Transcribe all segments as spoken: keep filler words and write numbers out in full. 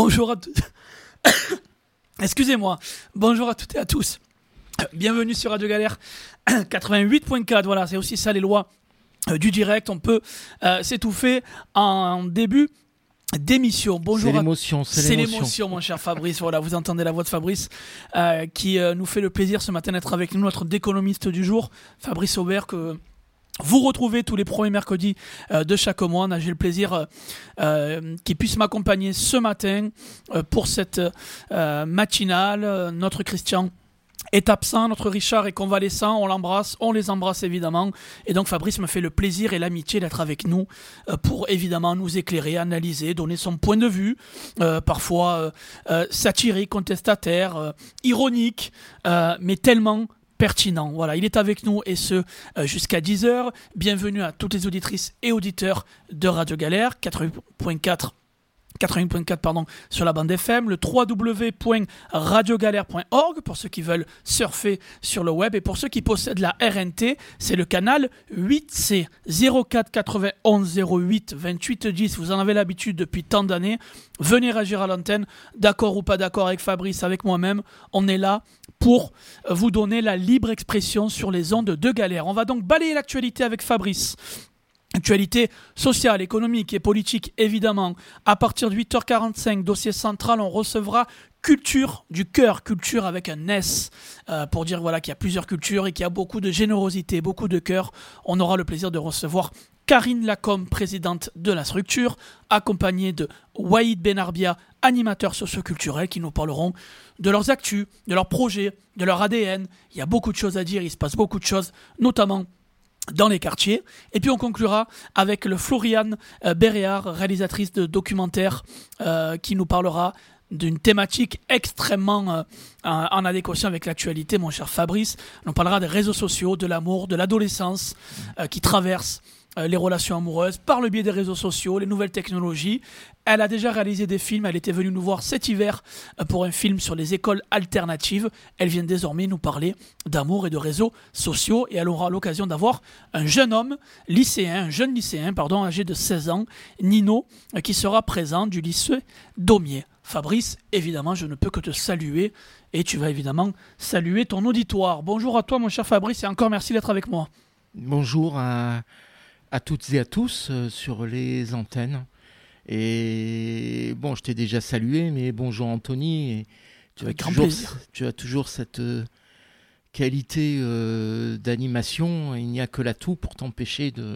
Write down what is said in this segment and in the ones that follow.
Bonjour à tous. Excusez-moi. Bonjour à toutes et à tous. Bienvenue sur Radio Galère quatre-vingt-huit point quatre. Voilà, c'est aussi ça les lois euh, du direct. On peut euh, s'étouffer en début d'émission. Bonjour. C'est l'émotion, c'est, c'est l'émotion. l'émotion, mon cher Fabrice. Voilà, vous entendez la voix de Fabrice euh, qui euh, nous fait le plaisir ce matin d'être avec nous, notre d'économiste du jour, Fabrice Aubert, que vous retrouvez tous les premiers mercredis euh, de chaque mois. J'ai le plaisir euh, euh, qu'il puisse m'accompagner ce matin euh, pour cette euh, matinale. Euh, notre Christian est absent, notre Richard est convalescent, on l'embrasse, on les embrasse évidemment. Et donc Fabrice me fait le plaisir et l'amitié d'être avec nous euh, pour évidemment nous éclairer, analyser, donner son point de vue, euh, parfois euh, euh, satirique, contestataire, euh, ironique, euh, mais tellement pertinent. Voilà, il est avec nous et ce euh, jusqu'à dix heures. Bienvenue à toutes les auditrices et auditeurs de Radio Galère quatre-vingts point quatre quatre-vingts point quatre pardon, sur la bande F M, le w w w point radio galère point org pour ceux qui veulent surfer sur le web, et pour ceux qui possèdent la R N T, c'est le canal huit C zéro quatre quatre-vingt-onze zéro huit vingt-huit dix. Vous en avez l'habitude depuis tant d'années. Venez réagir à l'antenne, d'accord ou pas d'accord avec Fabrice, avec moi-même. On est là pour vous donner la libre expression sur les ondes de Galère. On va donc balayer l'actualité avec Fabrice. Actualité sociale, économique et politique, évidemment. À partir de huit heures quarante-cinq, dossier central, on recevra Culture du cœur, culture avec un S, euh, pour dire voilà, qu'il y a plusieurs cultures et qu'il y a beaucoup de générosité, beaucoup de cœur. On aura le plaisir de recevoir Karine Lacombe, présidente de la structure, accompagnée de Waïd Benarbia, animateur socioculturel, qui nous parleront de leurs actus, de leurs projets, de leur A D N. Il y a beaucoup de choses à dire, il se passe beaucoup de choses, notamment dans les quartiers. Et puis on conclura avec le Floriane euh, Béréard, réalisatrice de documentaires, euh, qui nous parlera d'une thématique extrêmement euh, en adéquation avec l'actualité, mon cher Fabrice. On parlera des réseaux sociaux, de l'amour, de l'adolescence euh, qui traverse euh, les relations amoureuses par le biais des réseaux sociaux, les nouvelles technologies. Elle a déjà réalisé des films, elle était venue nous voir cet hiver euh, pour un film sur les écoles alternatives. Elle vient désormais nous parler d'amour et de réseaux sociaux, et elle aura l'occasion d'avoir un jeune homme, lycéen, un jeune lycéen, pardon, âgé de seize ans, Nino, euh, qui sera présent du lycée Daumier. Fabrice, évidemment, je ne peux que te saluer et tu vas évidemment saluer ton auditoire. Bonjour à toi, mon cher Fabrice, et encore merci d'être avec moi. Bonjour à, à toutes et à tous euh, sur les antennes. Et bon, je t'ai déjà salué, mais bonjour Anthony. Et tu, as toujours, tu as toujours cette euh, qualité euh, d'animation. Il n'y a que l'atout pour t'empêcher de...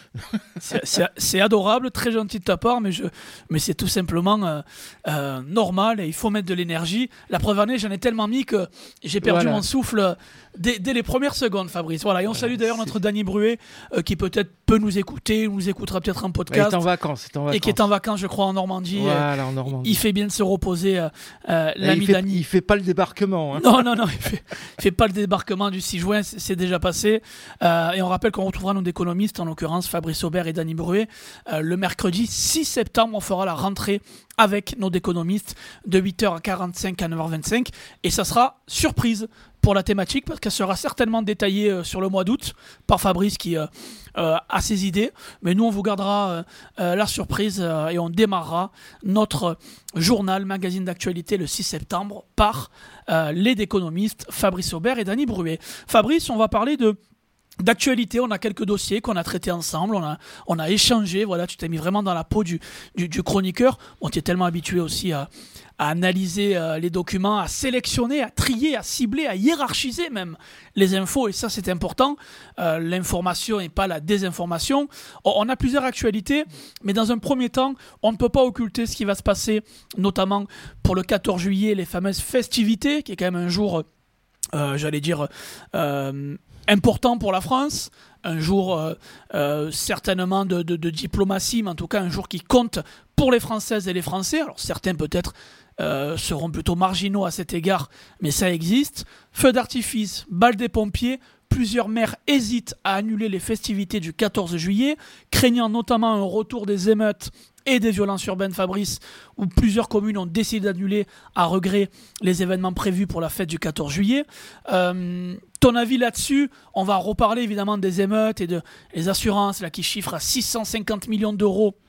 c'est, c'est, c'est adorable, très gentil de ta part, mais, je, mais c'est tout simplement euh, euh, normal et il faut mettre de l'énergie. La preuve en est, j'en ai tellement mis que j'ai perdu voilà. mon souffle dès, dès les premières secondes, Fabrice. Voilà, et on voilà, salue d'ailleurs c'est... notre Dany Bruet euh, qui peut-être peut nous écouter, nous écoutera peut-être en podcast. Il est en vacances, est en vacances. Et qui est en vacances, je crois, en Normandie. Voilà, en Normandie. Il fait bien de se reposer, euh, euh, l'ami il fait, Dany. Il fait pas le débarquement. Hein. Non, non, non, il fait, il fait pas le débarquement du six juin, c'est, c'est déjà passé. Euh, et on rappelle qu'on retrouvera nos économistes, en l'occurrence Fabrice Aubert et Dany Bruet. Euh, le mercredi six septembre, on fera la rentrée avec nos économistes de huit heures quarante-cinq à neuf heures vingt-cinq. Et ça sera surprise pour la thématique, parce qu'elle sera certainement détaillée euh, sur le mois d'août par Fabrice qui euh, euh, a ses idées. Mais nous, on vous gardera euh, euh, la surprise euh, et on démarrera notre journal, magazine d'actualité le six septembre par euh, les économistes Fabrice Aubert et Dany Bruet. Fabrice, on va parler de d'actualité, on a quelques dossiers qu'on a traités ensemble, on a, on a échangé, voilà, tu t'es mis vraiment dans la peau du, du, du chroniqueur. Bon, tu es tellement habitué aussi à, à analyser euh, les documents, à sélectionner, à trier, à cibler, à hiérarchiser même les infos, et ça c'est important, euh, l'information et pas la désinformation. On, on a plusieurs actualités, mais dans un premier temps, on ne peut pas occulter ce qui va se passer, notamment pour le quatorze juillet, les fameuses festivités, qui est quand même un jour, euh, j'allais dire... Euh, important pour la France, un jour euh, euh, certainement de, de, de diplomatie, mais en tout cas un jour qui compte pour les Françaises et les Français. Alors certains peut-être euh, seront plutôt marginaux à cet égard, mais ça existe. Feux d'artifice, balles des pompiers, plusieurs maires hésitent à annuler les festivités du quatorze juillet, craignant notamment un retour des émeutes et des violences urbaines, Fabrice, où plusieurs communes ont décidé d'annuler à regret les événements prévus pour la fête du quatorze juillet. Euh, ton avis là-dessus? On va reparler évidemment des émeutes et de les assurances là, qui chiffrent à six cent cinquante millions d'euros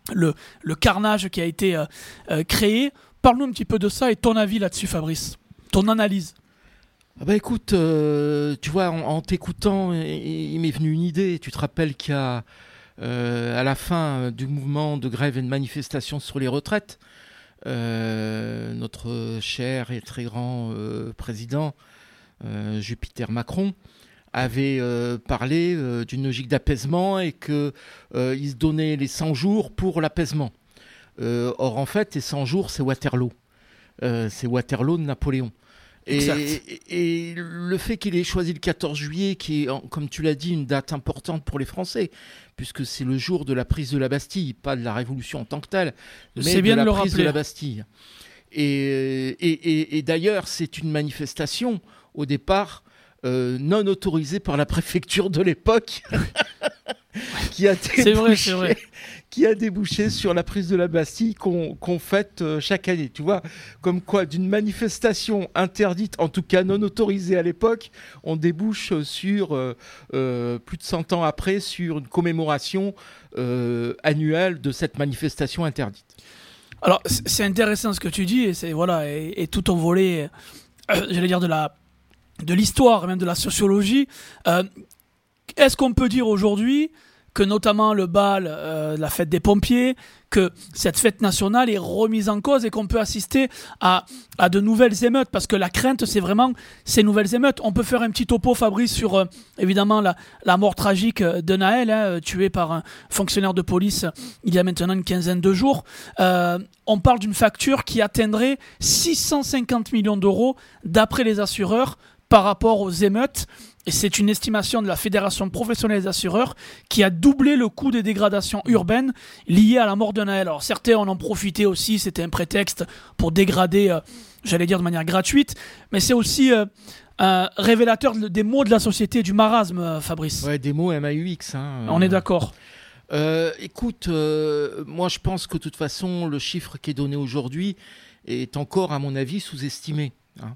le, le carnage qui a été euh, euh, créé. Parle-nous un petit peu de ça et ton avis là-dessus, Fabrice, ton analyse. Ah bah écoute, euh, tu vois, en, en t'écoutant, il, il m'est venu une idée. Tu te rappelles qu'il y a, euh, à la fin du mouvement de grève et de manifestation sur les retraites, euh, notre cher et très grand euh, président, euh, Jupiter Macron, avait euh, parlé euh, d'une logique d'apaisement et qu'il euh, se donnait les cent jours pour l'apaisement. Euh, or, en fait, les cent jours, c'est Waterloo. Euh, c'est Waterloo de Napoléon. Et, et, et le fait qu'il ait choisi le quatorze juillet, qui est, comme tu l'as dit, une date importante pour les Français, puisque c'est le jour de la prise de la Bastille, pas de la Révolution en tant que telle, mais c'est bien de la de le prise rappeler. de la Bastille. Et, et, et, et d'ailleurs, c'est une manifestation, au départ, euh, non autorisée par la préfecture de l'époque, qui a débouché, c'est vrai, c'est vrai. qui a débouché sur la prise de la Bastille qu'on, qu'on fête euh, chaque année. Tu vois, comme quoi, d'une manifestation interdite, en tout cas non autorisée à l'époque, on débouche sur, euh, euh, plus de cent ans après, sur une commémoration euh, annuelle de cette manifestation interdite. Alors, c'est intéressant ce que tu dis, et, c'est, voilà, et, et tout ton volet, euh, j'allais dire, de, la, de l'histoire, même de la sociologie. Euh, est-ce qu'on peut dire aujourd'hui que notamment le bal, euh, la fête des pompiers, que cette fête nationale est remise en cause et qu'on peut assister à, à de nouvelles émeutes, parce que la crainte, c'est vraiment ces nouvelles émeutes. On peut faire un petit topo, Fabrice, sur euh, évidemment la, la mort tragique de Naël, hein, tué par un fonctionnaire de police il y a maintenant une quinzaine de jours. Euh, on parle d'une facture qui atteindrait six cent cinquante millions d'euros d'après les assureurs par rapport aux émeutes. Et c'est une estimation de la Fédération professionnelle des assureurs qui a doublé le coût des dégradations urbaines liées à la mort de Naël. Alors certains en ont profité aussi, c'était un prétexte pour dégrader, euh, j'allais dire de manière gratuite, mais c'est aussi euh, un révélateur des maux de la société, du marasme, euh, Fabrice. Ouais, des mots M A U X. Hein, On euh... est d'accord. Euh, écoute, euh, moi je pense que de toute façon, le chiffre qui est donné aujourd'hui est encore, à mon avis, sous-estimé. Hein.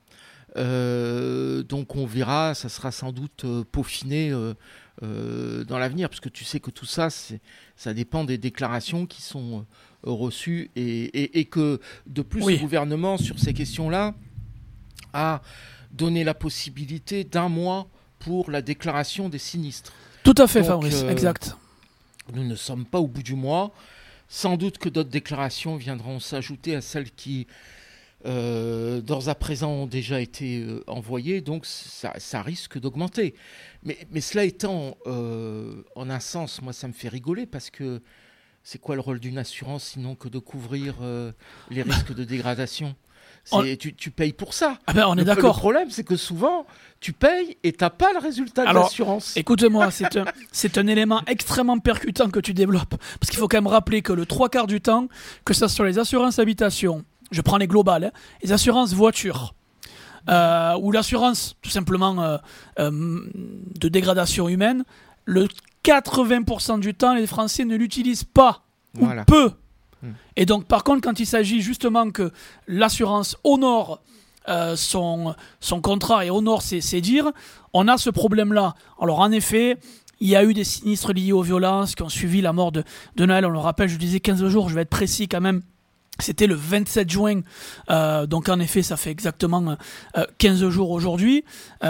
Euh, donc on verra, ça sera sans doute euh, peaufiné euh, euh, dans l'avenir, parce que tu sais que tout ça, c'est, ça dépend des déclarations qui sont euh, reçues et, et, et que de plus oui. Le gouvernement sur ces questions-là a donné la possibilité d'un mois pour la déclaration des sinistres. Tout à fait, donc, Fabrice, euh, exact. Nous ne sommes pas au bout du mois. Sans doute que d'autres déclarations viendront s'ajouter à celles qui Euh, d'ores à présent ont déjà été euh, envoyés, donc ça, ça risque d'augmenter. Mais, mais cela étant, euh, en un sens, moi ça me fait rigoler, parce que c'est quoi le rôle d'une assurance sinon que de couvrir euh, les risques de dégradation? C'est, on... tu, tu payes pour ça. Ah ben on est le, d'accord. Le problème, c'est que souvent, tu payes et tu n'as pas le résultat de Alors, l'assurance. Écoute-moi, c'est un, c'est un élément extrêmement percutant que tu développes, parce qu'il faut quand même rappeler que le trois quarts du temps, que ce soit sur les assurances habitation, je prends les globales, hein, les assurances voitures, euh, ou l'assurance tout simplement euh, euh, de dégradation humaine, le quatre-vingts pour cent du temps, les Français ne l'utilisent pas, voilà. Ou peu. Mmh. Et donc, par contre, quand il s'agit justement que l'assurance honore euh, son, son contrat et honore ses, ses dires, on a ce problème-là. Alors, en effet, il y a eu des sinistres liés aux violences qui ont suivi la mort de, de Naël. On le rappelle, je disais quinze jours, je vais être précis quand même. C'était le vingt-sept juin, euh, donc en effet ça fait exactement euh, quinze jours aujourd'hui.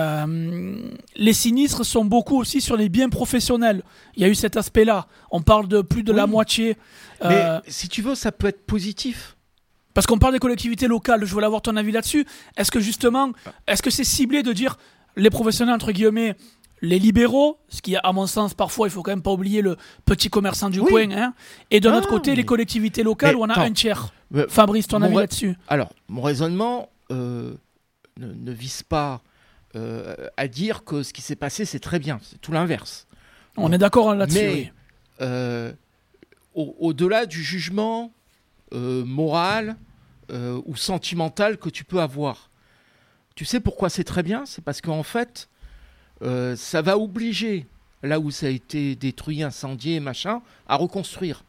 Euh, les sinistres sont beaucoup aussi sur les biens professionnels. Il y a eu cet aspect-là. On parle de plus de oui. la moitié. Euh, Mais si tu veux, ça peut être positif. Parce qu'on parle des collectivités locales, je voulais avoir ton avis là-dessus. Est-ce que justement, est-ce que c'est ciblé de dire les professionnels entre guillemets, les libéraux, ce qui, à mon sens, parfois, il faut quand même pas oublier le petit commerçant du oui. coin, hein, et de ah, notre côté, mais... les collectivités locales mais, où on a attends, un tiers. Mais, Fabrice, ton avis ra... là-dessus? Alors, mon raisonnement euh, ne, ne vise pas euh, à dire que ce qui s'est passé, c'est très bien. C'est tout l'inverse. On bon. est d'accord là-dessus. Mais, oui. euh, au, au-delà du jugement euh, moral euh, ou sentimental que tu peux avoir, tu sais pourquoi c'est très bien? C'est parce qu'en fait, Euh, ça va obliger, là où ça a été détruit, incendié, machin, à reconstruire.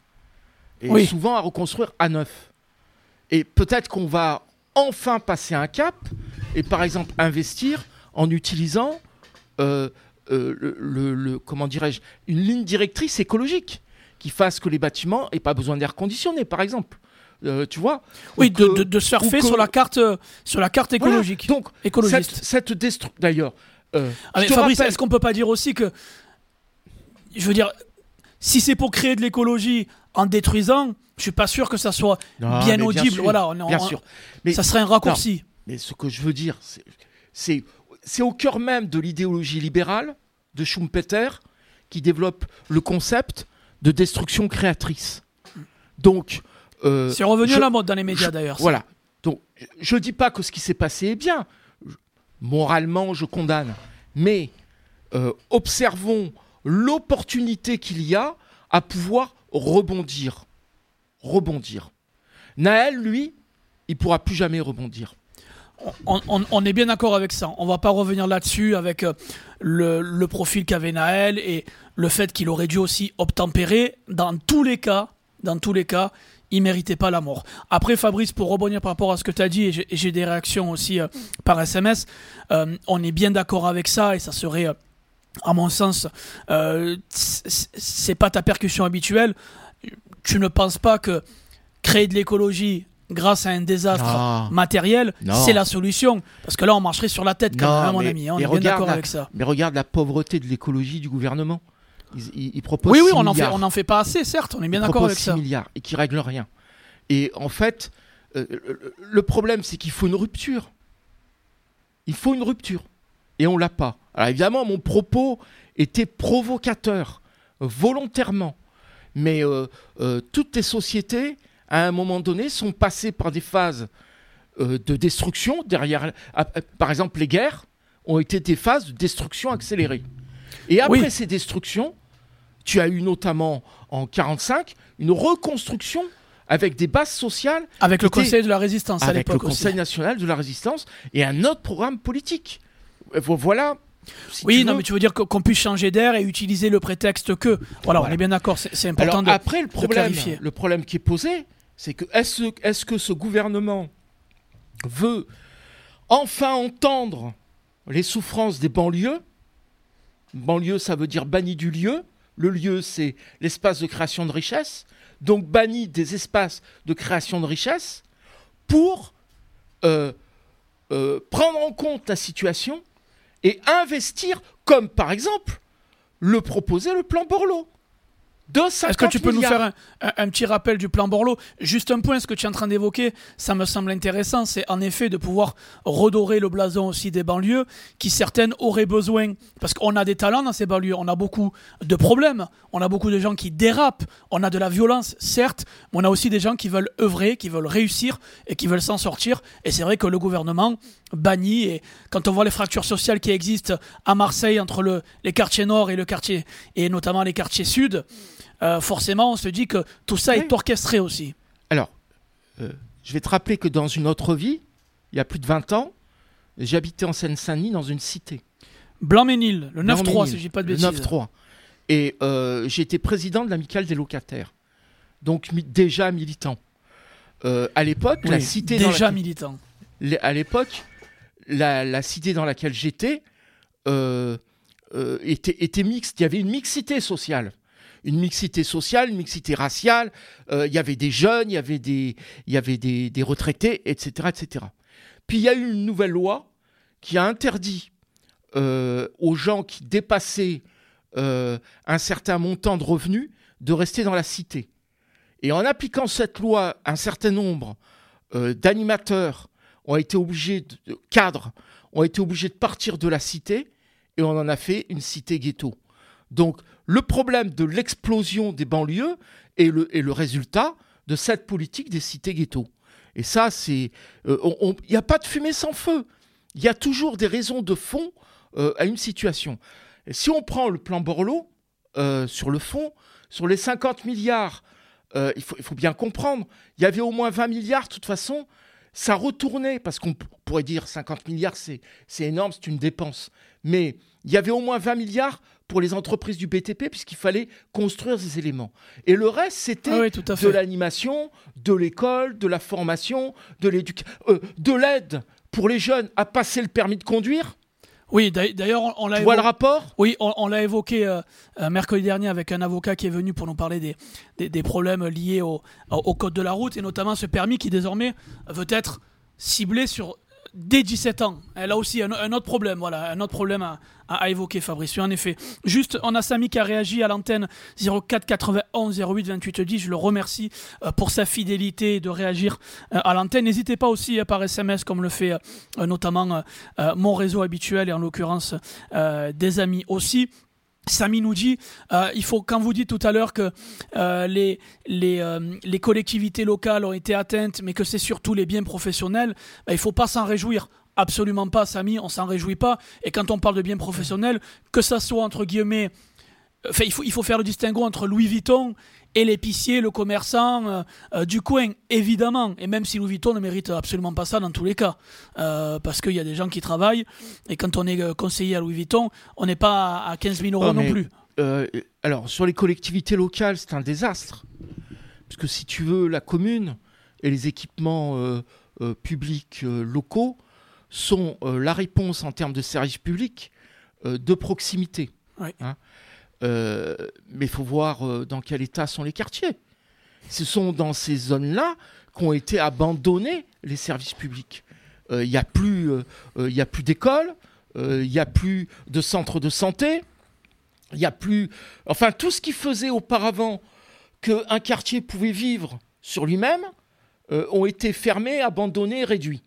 Et oui. souvent à reconstruire à neuf. Et peut-être qu'on va enfin passer un cap et par exemple investir en utilisant euh, euh, le, le, le, comment dirais-je, une ligne directrice écologique. qui fasse que les bâtiments n'aient pas besoin d'air conditionné, par exemple. Euh, tu vois Oui, de, que, de, de surfer que... sur, la carte, euh, sur la carte écologique. Voilà. Donc, écologiste. cette, cette destruction... D'ailleurs... Euh, ah, Fabrice, rappelle... est-ce qu'on ne peut pas dire aussi que... Je veux dire, si c'est pour créer de l'écologie en détruisant, je ne suis pas sûr que ça soit non, bien audible. Bien sûr, voilà, on, bien on, sûr. Mais, ça serait un raccourci. Non, mais ce que je veux dire, c'est, c'est, c'est au cœur même de l'idéologie libérale de Schumpeter qui développe le concept de destruction créatrice. Donc, euh, c'est revenu je, à la mode dans les médias je, d'ailleurs. Voilà. Donc, je ne dis pas que ce qui s'est passé est bien. Moralement, je condamne. Mais euh, observons l'opportunité qu'il y a à pouvoir rebondir. Rebondir. Naël, lui, il ne pourra plus jamais rebondir. On, on, on est bien d'accord avec ça. On ne va pas revenir là-dessus avec euh, le, le profil qu'avait Naël et le fait qu'il aurait dû aussi obtempérer. Dans tous les cas, dans tous les cas, il ne méritait pas la mort. Après, Fabrice, pour rebondir par rapport à ce que tu as dit, et j'ai, et j'ai des réactions aussi euh, par S M S, euh, on est bien d'accord avec ça et ça serait... Euh, à mon sens, euh, c'est pas ta percussion habituelle. Tu ne penses pas que créer de l'écologie grâce à un désastre non. matériel, non. c'est la solution? Parce que là, on marcherait sur la tête, quand non, même, hein, mon mais, ami. On est bien d'accord la, avec ça. Mais regarde la pauvreté de l'écologie du gouvernement. Ils, ils, ils proposent oui, oui, six on n'en fait, on fait pas assez, certes. On est bien ils d'accord avec six ça. milliards et qui règlent rien. Et en fait, euh, le problème, c'est qu'il faut une rupture. Il faut une rupture. Et on l'a pas. Alors évidemment, mon propos était provocateur, euh, volontairement. Mais euh, euh, toutes les sociétés, à un moment donné, sont passées par des phases euh, de destruction. Derrière, à, à, par exemple, les guerres ont été des phases de destruction accélérée. Et après oui. ces destructions, tu as eu notamment en quarante-cinq une reconstruction avec des bases sociales. Avec le Conseil de la Résistance à l'époque aussi. Avec le Conseil aussi. national de la Résistance et un autre programme politique. Voilà. Si oui, non, veux. mais tu veux dire qu'on puisse changer d'air et utiliser le prétexte que. Voilà, voilà. on est bien d'accord, c'est, c'est important Alors, de, après, le problème, de clarifier. Le problème qui est posé, c'est que est-ce, est-ce que ce gouvernement veut enfin entendre les souffrances des banlieues? Banlieue, ça veut dire banni du lieu. Le lieu, c'est l'espace de création de richesse. Donc, banni des espaces de création de richesse pour euh, euh, prendre en compte la situation et investir, comme par exemple le proposait le plan Borloo. De cinquante Est-ce que tu peux milliards. nous faire un, un, un petit rappel du plan Borloo? Juste un point, ce que tu es en train d'évoquer, ça me semble intéressant, c'est en effet de pouvoir redorer le blason aussi des banlieues, qui certaines auraient besoin, parce qu'on a des talents dans ces banlieues, on a beaucoup de problèmes, on a beaucoup de gens qui dérapent, on a de la violence, certes, mais on a aussi des gens qui veulent œuvrer, qui veulent réussir et qui veulent s'en sortir. Et c'est vrai que le gouvernement bannit, et quand on voit les fractures sociales qui existent à Marseille entre le, les quartiers nord et le quartier, et notamment les quartiers sud, Euh, forcément, on se dit que tout ça oui. est orchestré aussi. Alors, euh, je vais te rappeler que dans une autre vie, il y a plus de vingt ans, j'habitais en Seine-Saint-Denis dans une cité. Blanc-Ménil, le neuf trois, si je ne dis pas de bêtises. Le neuf trois. Et euh, j'étais président de l'amicale des locataires. Donc, mi- déjà militant. Euh, à l'époque, oui, la cité déjà dans laquelle, militant. À l'époque, la, la cité dans laquelle j'étais euh, euh, était, était mixte. Il y avait une mixité sociale. Une mixité sociale, une mixité raciale, euh, il y avait des jeunes, il y avait des, il y avait des, des retraités, et cetera, et cetera. Puis il y a eu une nouvelle loi qui a interdit euh, aux gens qui dépassaient euh, un certain montant de revenus de rester dans la cité. Et en appliquant cette loi, un certain nombre euh, d'animateurs ont été obligés, de, de cadres, ont été obligés de partir de la cité et on en a fait une cité ghetto. Donc, le problème de l'explosion des banlieues est le, est le résultat de cette politique des cités ghettos. Et ça, c'est... Il euh, n'y a pas de fumée sans feu. Il y a toujours des raisons de fond euh, à une situation. Et si on prend le plan Borloo, euh, sur le fond, sur les cinquante milliards, euh, il faut, il faut bien comprendre, il y avait au moins vingt milliards, de toute façon, ça retournait, parce qu'on p- pourrait dire cinquante milliards, c'est, c'est énorme, c'est une dépense. Mais il y avait au moins vingt milliards pour les entreprises du B T P, puisqu'il fallait construire ces éléments. Et le reste, c'était ah oui, tout à fait. de l'animation, de l'école, de la formation, de l'éducation, euh, de l'aide pour les jeunes à passer le permis de conduire. Oui, d'ailleurs, on, on l'a Tu évo... vois le rapport ? Oui, on, on l'a évoqué euh, euh, mercredi dernier avec un avocat qui est venu pour nous parler des, des, des problèmes liés au, au, au code de la route et notamment ce permis qui désormais veut être ciblé sur dès dix-sept ans. Et là aussi, un, un autre problème, voilà, un autre problème à, à, à évoquer, Fabrice. En effet. Juste, on a Samy qui a réagi à l'antenne zéro quatre quatre-vingt-onze zéro huit vingt-huit dix. Je le remercie euh, pour sa fidélité de réagir euh, à l'antenne. N'hésitez pas aussi euh, par S M S, comme le fait euh, notamment euh, mon réseau habituel et en l'occurrence euh, des amis aussi. Samy nous dit, euh, il faut, quand vous dites tout à l'heure que euh, les, les, euh, les collectivités locales ont été atteintes, mais que c'est surtout les biens professionnels, bah, il ne faut pas s'en réjouir. Absolument pas, Samy, on ne s'en réjouit pas. Et quand on parle de biens professionnels, que ça soit entre guillemets... Enfin, il faut, il faut faire le distinguo entre Louis Vuitton et l'épicier, le commerçant euh, euh, du coin, évidemment. Et même si Louis Vuitton ne mérite absolument pas ça dans tous les cas. Euh, parce qu'il y a des gens qui travaillent. Et quand on est conseiller à Louis Vuitton, on n'est pas à quinze mille euros oh, non mais, plus. Euh, alors, sur les collectivités locales, c'est un désastre. Parce que si tu veux, la commune et les équipements euh, euh, publics euh, locaux sont euh, la réponse en termes de services publics euh, de proximité. Oui. Hein. Euh, mais il faut voir euh, dans quel état sont les quartiers. Ce sont dans ces zones-là qu'ont été abandonnés les services publics. Il euh, n'y a plus, euh, euh, y a plus d'écoles, il euh, n'y a plus de centres de santé, il n'y a plus... Enfin, tout ce qui faisait auparavant qu'un quartier pouvait vivre sur lui-même euh, ont été fermés, abandonnés, réduits.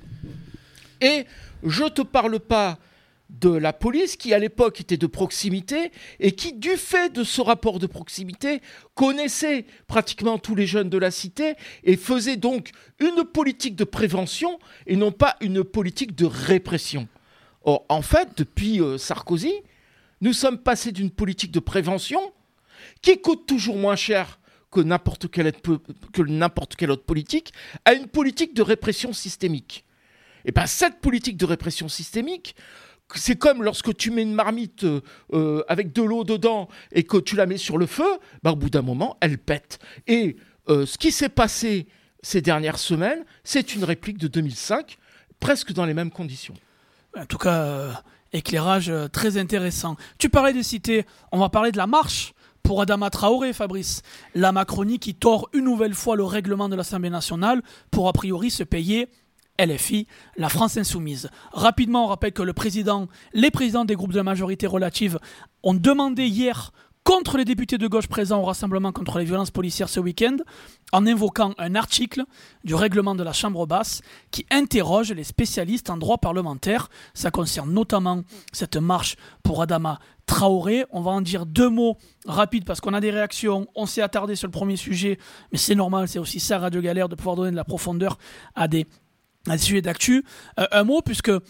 Et je ne te parle pas de la police qui à l'époque était de proximité et qui du fait de ce rapport de proximité connaissait pratiquement tous les jeunes de la cité et faisait donc une politique de prévention et non pas une politique de répression. Or en fait depuis euh, Sarkozy, nous sommes passés d'une politique de prévention qui coûte toujours moins cher que n'importe quelle, que n'importe quelle autre politique à une politique de répression systémique. Et bien cette politique de répression systémique, c'est comme lorsque tu mets une marmite euh, avec de l'eau dedans et que tu la mets sur le feu, bah, au bout d'un moment, elle pète. Et euh, ce qui s'est passé ces dernières semaines, c'est une réplique de deux mille cinq, presque dans les mêmes conditions. En tout cas, euh, éclairage euh, très intéressant. Tu parlais des cités, on va parler de la marche pour Adama Traoré, Fabrice. La Macronie qui tord une nouvelle fois le règlement de l'Assemblée nationale pour a priori se payer L F I, la France insoumise. Rapidement, on rappelle que le président, les présidents des groupes de majorité relative ont demandé hier contre les députés de gauche présents au rassemblement contre les violences policières ce week-end, en invoquant un article du règlement de la Chambre basse qui interroge les spécialistes en droit parlementaire. Ça concerne notamment cette marche pour Adama Traoré. On va en dire deux mots rapides parce qu'on a des réactions. On s'est attardé sur le premier sujet, mais c'est normal, c'est aussi ça Radio Galère de pouvoir donner de la profondeur à des un sujet d'actu. Euh, un mot, puisque euh,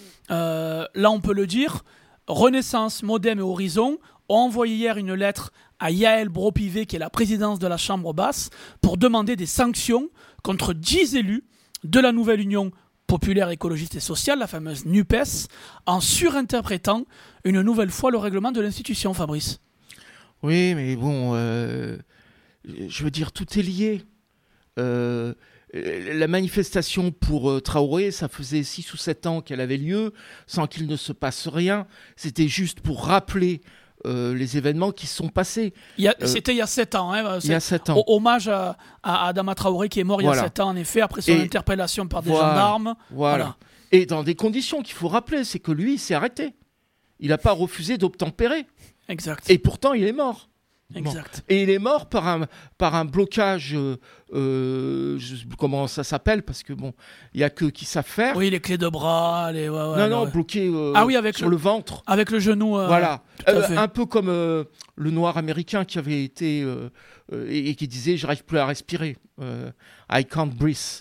là on peut le dire, Renaissance, Modem et Horizon ont envoyé hier une lettre à Yael Braun-Pivet, qui est la présidente de la Chambre basse, pour demander des sanctions contre dix élus de la nouvelle Union populaire, écologiste et sociale, la fameuse NUPES, en surinterprétant une nouvelle fois le règlement de l'institution, Fabrice. Oui, mais bon, euh, je veux dire, tout est lié. Euh, La manifestation pour euh, Traoré, ça faisait six ou sept ans qu'elle avait lieu, sans qu'il ne se passe rien. C'était juste pour rappeler euh, les événements qui se sont passés. Il y a, euh, c'était il y a sept ans. Hein, il y a sept ans. Hommage à, à Adama Traoré qui est mort voilà. il y a sept ans, en effet, après son Et interpellation par des voilà, gendarmes. Voilà. voilà. Et dans des conditions qu'il faut rappeler, c'est que lui, il s'est arrêté. Il n'a pas refusé d'obtempérer. Exact. Et pourtant, il est mort. Exact. Bon. Et il est mort par un, par un blocage, euh, euh, je sais plus comment ça s'appelle, parce que bon, il n'y a que qui savent faire. Oui, les clés de bras, les... Ouais, ouais, non, non, ouais. bloqué euh, ah, oui, avec sur le, le ventre. Avec le genou. Euh, voilà. Euh, un peu comme euh, le noir américain qui avait été, euh, euh, et, et qui disait, j'arrive plus à respirer. Euh, I can't breathe.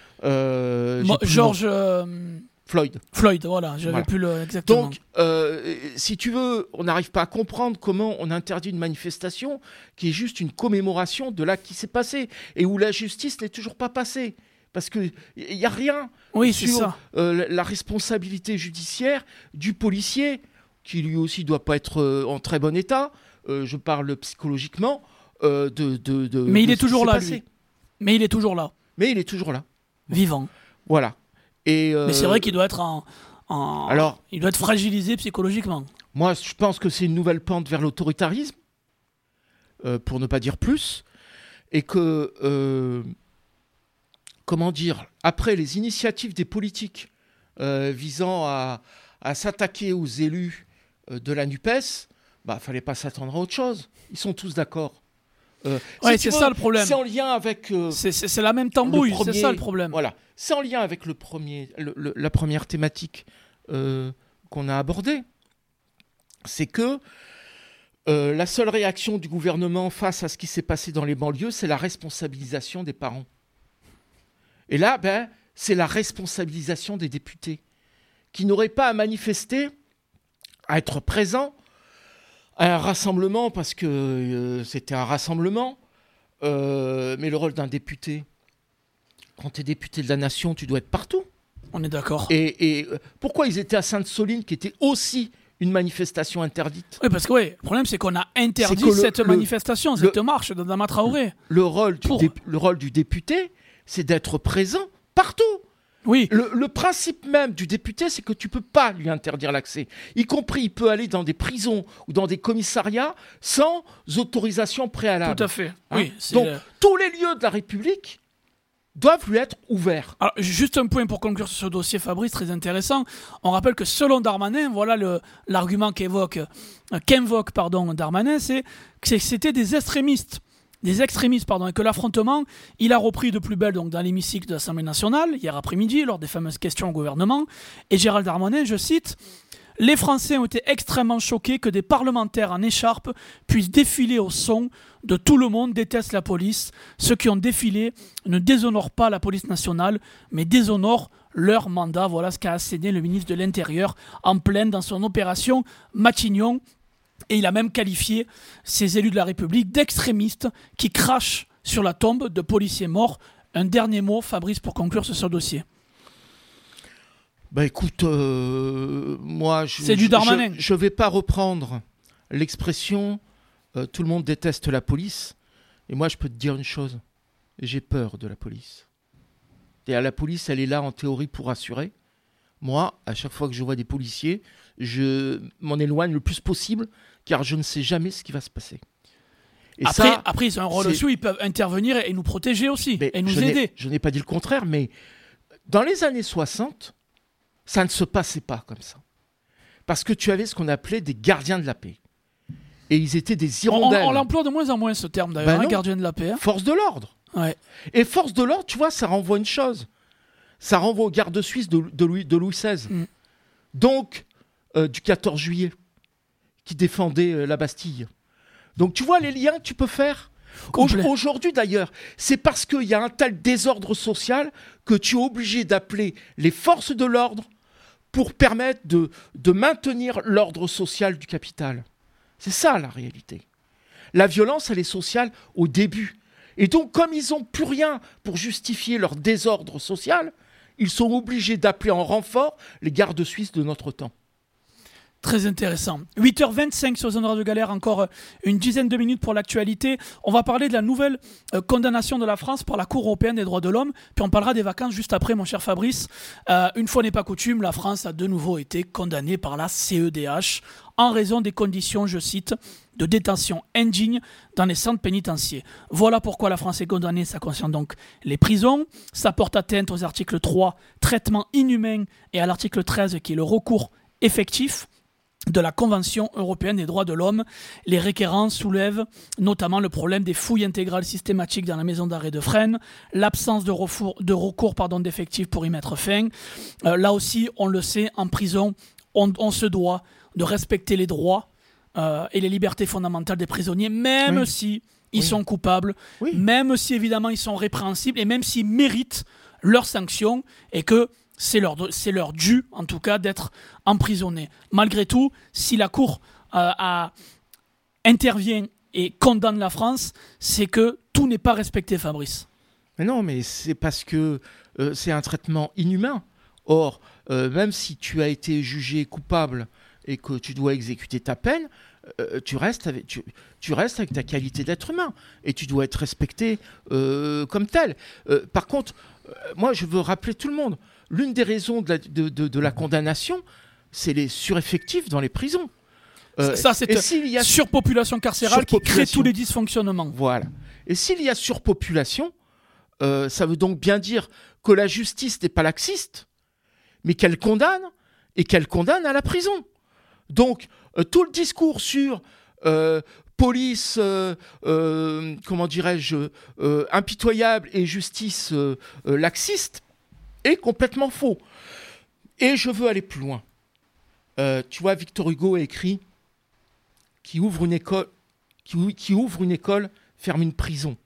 Euh, Mo- George... Floyd. Floyd, voilà, j'avais voilà. plus le... Exactement. Donc, euh, si tu veux, on n'arrive pas à comprendre comment on interdit une manifestation qui est juste une commémoration de l'acte qui s'est passé et où la justice n'est toujours pas passée. Parce qu'il n'y a rien oui, sur c'est ça. Euh, la responsabilité judiciaire du policier, qui lui aussi ne doit pas être euh, en très bon état, euh, je parle psychologiquement, euh, de, de, de... Mais il de est toujours là, passé. lui. Mais il est toujours là. Mais il est toujours là. Vivant. Voilà. Et euh... Mais c'est vrai qu'il doit être en, en... Alors, il doit être fragilisé psychologiquement. Moi, je pense que c'est une nouvelle pente vers l'autoritarisme, euh, pour ne pas dire plus, et que, euh, comment dire, après les initiatives des politiques euh, visant à, à s'attaquer aux élus euh, de la NUPES, bah, fallait pas s'attendre à autre chose. Ils sont tous d'accord. Euh, ouais, c'est veux, ça le problème. C'est en lien avec. Euh, c'est, c'est, c'est la même tambouille, premier, c'est ça le problème. Voilà, c'est en lien avec le premier, le, le, la première thématique euh, qu'on a abordée. C'est que euh, la seule réaction du gouvernement face à ce qui s'est passé dans les banlieues, c'est la responsabilisation des parents. Et là, ben, c'est la responsabilisation des députés qui n'auraient pas à manifester, à être présents à un rassemblement, parce que euh, c'était un rassemblement, euh, mais le rôle d'un député, quand tu es député de la nation, tu dois être partout. On est d'accord. Et, et euh, pourquoi ils étaient à Sainte-Soline, qui était aussi une manifestation interdite ? Oui, parce que oui, le problème, c'est qu'on a interdit le, cette le, manifestation, cette le, marche d'Adama Traoré. Le, le, rôle du dé, le rôle du député, c'est d'être présent partout. Oui. Le, le principe même du député, c'est que tu ne peux pas lui interdire l'accès. Y compris, il peut aller dans des prisons ou dans des commissariats sans autorisation préalable. Tout à fait. Hein oui, Donc, le... tous les lieux de la République doivent lui être ouverts. Alors, juste un point pour conclure sur ce dossier, Fabrice, très intéressant. On rappelle que selon Darmanin, voilà le, l'argument qu'évoque, euh, qu'invoque pardon, Darmanin, c'est que c'était des extrémistes. des extrémistes, pardon, et que l'affrontement, il a repris de plus belle donc, dans l'hémicycle de l'Assemblée nationale, hier après-midi, lors des fameuses questions au gouvernement. Et Gérald Darmanin, je cite, « Les Français ont été extrêmement choqués que des parlementaires en écharpe puissent défiler au son de tout le monde déteste la police. Ceux qui ont défilé ne déshonorent pas la police nationale, mais déshonorent leur mandat. » Voilà ce qu'a asséné le ministre de l'Intérieur en pleine dans son opération Matignon. Et il a même qualifié ces élus de la République d'extrémistes qui crachent sur la tombe de policiers morts. Un dernier mot, Fabrice, pour conclure sur ce dossier. Bah écoute, euh, moi, je, c'est du Darmanin. Je ne vais pas reprendre l'expression euh, « tout le monde déteste la police ». Et moi, je peux te dire une chose, j'ai peur de la police. Et la police, elle est là en théorie pour assurer. Moi, à chaque fois que je vois des policiers, je m'en éloigne le plus possible, car je ne sais jamais ce qui va se passer. Et après, ça, après, ils ont un rôle aussi où ils peuvent intervenir et nous protéger aussi, et nous je aider. N'ai, je n'ai pas dit le contraire, mais dans les années soixante, ça ne se passait pas comme ça. Parce que tu avais ce qu'on appelait des gardiens de la paix. Et ils étaient des hirondelles. On, on l'emploie de moins en moins, ce terme, d'ailleurs, ben hein, gardien de la paix. Hein. Force de l'ordre. Ouais. Et force de l'ordre, tu vois, ça renvoie une chose. Ça renvoie aux gardes suisses de, de, Louis, de Louis seize. Mm. Donc, euh, du quatorze juillet, qui défendait euh, la Bastille. Donc, tu vois les liens que tu peux faire. Au, aujourd'hui, d'ailleurs, c'est parce qu'il y a un tel désordre social que tu es obligé d'appeler les forces de l'ordre pour permettre de, de maintenir l'ordre social du capital. C'est ça, la réalité. La violence, elle est sociale au début. Et donc, comme ils n'ont plus rien pour justifier leur désordre social, ils sont obligés d'appeler en renfort les gardes suisses de notre temps. Très intéressant. huit heures vingt-cinq sur Zone Radio Galère, encore une dizaine de minutes pour l'actualité. On va parler de la nouvelle euh, condamnation de la France par la Cour européenne des droits de l'homme. Puis on parlera des vacances juste après, mon cher Fabrice. Euh, une fois n'est pas coutume, la France a de nouveau été condamnée par la C E D H en raison des conditions, je cite, de détention indignes dans les centres pénitentiaires. Voilà pourquoi la France est condamnée. Ça concerne donc les prisons. Ça porte atteinte aux articles trois, traitement inhumain, et à l'article treize, qui est le recours effectif de la Convention européenne des droits de l'homme. Les requérants soulèvent notamment le problème des fouilles intégrales systématiques dans la maison d'arrêt de Fresnes, l'absence de, refour, de recours pardon, d'effectifs pour y mettre fin. Euh, là aussi, on le sait, en prison, on, on se doit de respecter les droits euh, et les libertés fondamentales des prisonniers, même oui. si ils oui. sont coupables, oui. même si évidemment ils sont répréhensibles et même s'ils méritent leurs sanctions et que c'est leur, c'est leur dû, en tout cas, d'être emprisonnés. Malgré tout, si la Cour euh, a, intervient et condamne la France, c'est que tout n'est pas respecté, Fabrice. Mais non, mais c'est parce que euh, c'est un traitement inhumain. Or, euh, même si tu as été jugé coupable et que tu dois exécuter ta peine, euh, tu, restes avec, tu, tu restes avec ta qualité d'être humain et tu dois être respecté euh, comme tel. Euh, par contre, euh, moi, je veux rappeler tout le monde, l'une des raisons de la, de, de, de la condamnation, c'est les sureffectifs dans les prisons. Euh, ça, c'est une y a surpopulation carcérale surpopulation. qui crée tous les dysfonctionnements. Voilà. Et s'il y a surpopulation, euh, ça veut donc bien dire que la justice n'est pas laxiste, mais qu'elle condamne, et qu'elle condamne à la prison. Donc, euh, tout le discours sur euh, police, euh, euh, comment dirais-je, euh, impitoyable et justice euh, euh, laxiste est complètement faux. Et je veux aller plus loin. Euh, tu vois, Victor Hugo a écrit qui ouvre une école, qui, qui ouvre une école, ferme une prison.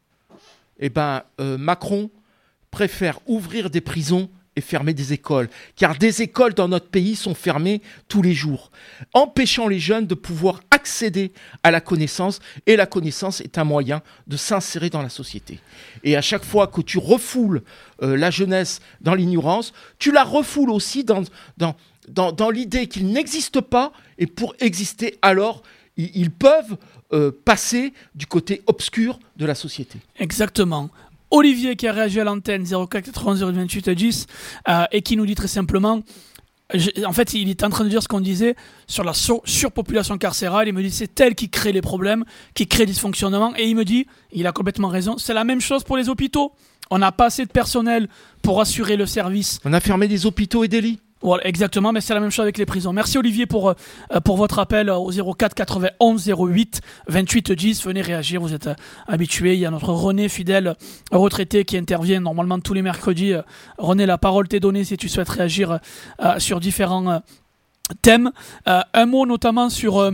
Eh ben, euh, Macron préfère ouvrir des prisons et fermer des écoles, car des écoles dans notre pays sont fermées tous les jours, empêchant les jeunes de pouvoir accéder à la connaissance, et la connaissance est un moyen de s'insérer dans la société. Et à chaque fois que tu refoules euh, la jeunesse dans l'ignorance, tu la refoules aussi dans, dans, dans, dans l'idée qu'il n'existe pas, et pour exister alors, ils, ils peuvent euh, passer du côté obscur de la société. Exactement. Olivier qui a réagi à l'antenne zéro quatre quatre-vingts zéro vingt-huit dix euh, et qui nous dit très simplement, je, en fait il est en train de dire ce qu'on disait sur la sur- surpopulation carcérale, il me dit c'est elle qui crée les problèmes, qui crée les dysfonctionnements, et il me dit, il a complètement raison, c'est la même chose pour les hôpitaux, on n'a pas assez de personnel pour assurer le service. On a fermé des hôpitaux et des lits. Voilà, exactement, mais c'est la même chose avec les prisons. Merci Olivier pour, euh, pour votre appel au zéro quatre quatre-vingt-onze zéro huit vingt-huit dix. Venez réagir, vous êtes euh, habitués. Il y a notre René, fidèle retraité, qui intervient normalement tous les mercredis. Euh, René, la parole t'est donnée si tu souhaites réagir euh, sur différents euh, thèmes. Euh, un mot notamment sur, euh,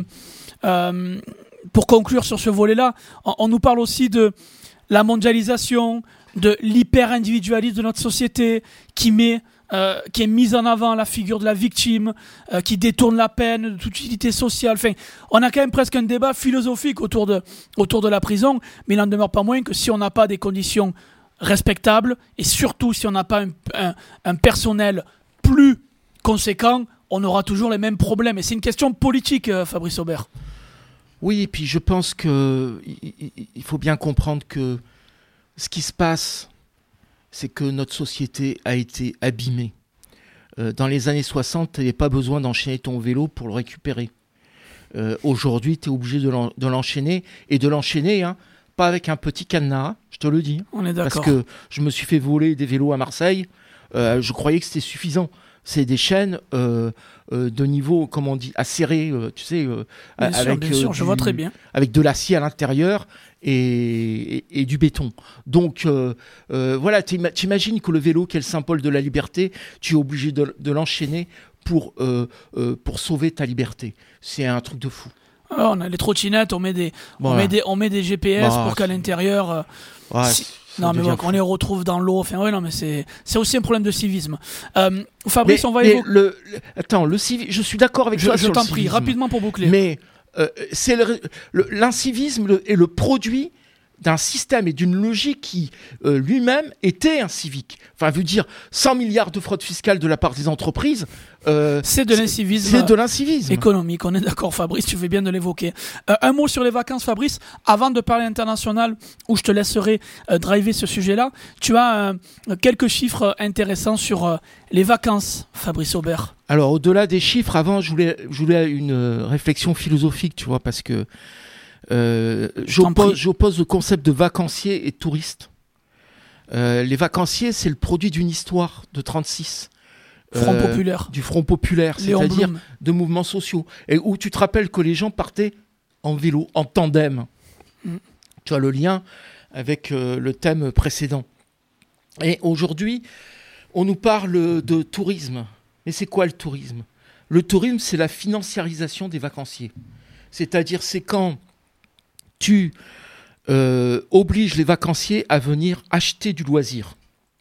euh, pour conclure sur ce volet-là, on, on nous parle aussi de la mondialisation, de l'hyper-individualisme de notre société qui met... Euh, qui est mise en avant la figure de la victime, euh, qui détourne la peine de toute utilité sociale. Enfin, on a quand même presque un débat philosophique autour de, autour de la prison, mais il n'en demeure pas moins que si on n'a pas des conditions respectables, et surtout si on n'a pas un, un, un personnel plus conséquent, on aura toujours les mêmes problèmes. Et c'est une question politique, euh, Fabrice Aubert. Oui, et puis je pense qu'il il faut bien comprendre que ce qui se passe, c'est que notre société a été abîmée. Euh, dans les années soixante, tu n'avais pas besoin d'enchaîner ton vélo pour le récupérer. Euh, aujourd'hui, tu es obligé de, l'en, de l'enchaîner, et de l'enchaîner, hein, pas avec un petit cadenas, je te le dis. On est d'accord. Parce que je me suis fait voler des vélos à Marseille, euh, je croyais que c'était suffisant. C'est des chaînes euh, euh, de niveau, comment on dit, acéré, euh, tu sais, euh, bien avec, sûr, bien euh, sûr, du, je vois très bien. Avec de l'acier à l'intérieur et, et, et du béton. Donc, euh, euh, voilà, t'imagines que le vélo, qui est le symbole de la liberté, tu es obligé de, de l'enchaîner pour, euh, euh, pour sauver ta liberté. C'est un truc de fou. Alors, on a les trottinettes, on met des, voilà. on met des, on met des G P S bah, pour qu'à l'intérieur... Euh, ouais, si... Non, mais bon, on les retrouve dans l'eau. Enfin, ouais, non, mais c'est, c'est aussi un problème de civisme. Euh, Fabrice, mais, on va mais évoquer. Le, le, attends, le civisme, je suis d'accord avec je, toi je sur t'en le prie, civisme. rapidement pour boucler. Mais euh, c'est le, le, l'incivisme le, est le produit d'un système et d'une logique qui euh, lui-même était incivique. Enfin, veut dire cent milliards de fraude fiscale de la part des entreprises. Euh, c'est de l'incivisme. C'est de l'incivisme économique. On est d'accord, Fabrice. Tu fais bien de l'évoquer. Euh, un mot sur les vacances, Fabrice, avant de parler international, où je te laisserai euh, driver ce sujet-là. Tu as euh, quelques chiffres intéressants sur euh, les vacances, Fabrice Aubert. Alors, au-delà des chiffres, avant, je voulais, je voulais une euh, réflexion philosophique, tu vois, parce que Euh, j'oppose, j'oppose le concept de vacancier et touriste. Euh, les vacanciers, c'est le produit d'une histoire de trente-six. Front euh, populaire. Du Front populaire, Léon c'est-à-dire Blum. de mouvements sociaux. Et où tu te rappelles que les gens partaient en vélo, en tandem. Mm. Tu as le lien avec euh, le thème précédent. Et aujourd'hui, on nous parle de tourisme. Mais c'est quoi le tourisme ? Le tourisme, c'est la financiarisation des vacanciers. C'est-à-dire, c'est quand tu euh, obliges les vacanciers à venir acheter du loisir.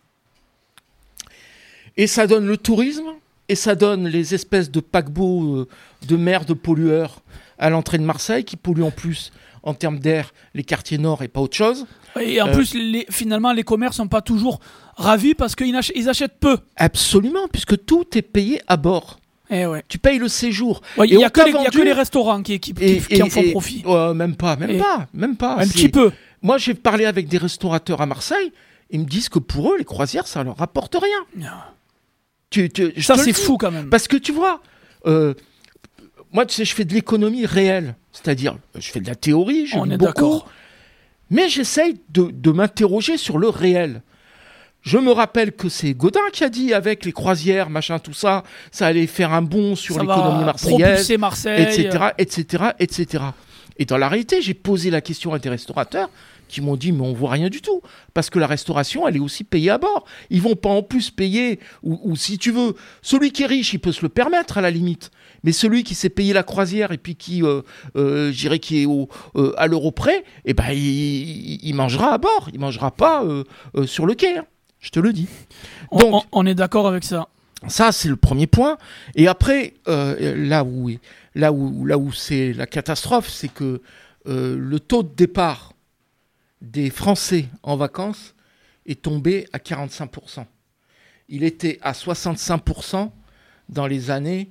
Et ça donne le tourisme, et ça donne les espèces de paquebots euh, de mer de pollueurs à l'entrée de Marseille, qui polluent en plus, en termes d'air, les quartiers nord et pas autre chose. Et en euh, plus, les, finalement, les commerces ne sont pas toujours ravis parce qu'ils ach- ils achètent peu. Absolument, puisque tout est payé à bord. Eh ouais. Tu payes le séjour. Il n'y a, a que les restaurants qui, qui, et, qui, qui et, en font et, profit. Euh, même pas, même et pas, même pas. Un c'est... petit peu. Moi, j'ai parlé avec des restaurateurs à Marseille. Ils me disent que pour eux, les croisières, ça leur rapporte rien. Non. Tu, tu, Ça, c'est fou quand même. Parce que tu vois, euh, moi, tu sais, je fais de l'économie réelle. C'est-à-dire, je fais de la théorie, je On lis est beaucoup, d'accord. mais j'essaye de, de m'interroger sur le réel. Je me rappelle que c'est Godin qui a dit avec les croisières, machin, tout ça, ça allait faire un bond sur Ça l'économie va marseillaise, propulser Marseille, et cetera, et cetera, et cetera. Et dans la réalité, j'ai posé la question à des restaurateurs qui m'ont dit, mais on voit rien du tout, parce que la restauration, elle est aussi payée à bord. Ils vont pas en plus payer, ou, ou si tu veux, celui qui est riche, il peut se le permettre à la limite, mais celui qui s'est payé la croisière et puis qui, euh, euh, je dirais, qui est au, euh, à l'euro près, eh ben, il, il mangera à bord, il mangera pas euh, euh, sur le quai. Hein. Je te le dis. Donc, on, on est d'accord avec ça. Ça, c'est le premier point. Et après, euh, là où, là où, là où c'est la catastrophe, c'est que euh, le taux de départ des Français en vacances est tombé à quarante-cinq pour cent. Il était à soixante-cinq pour cent dans les années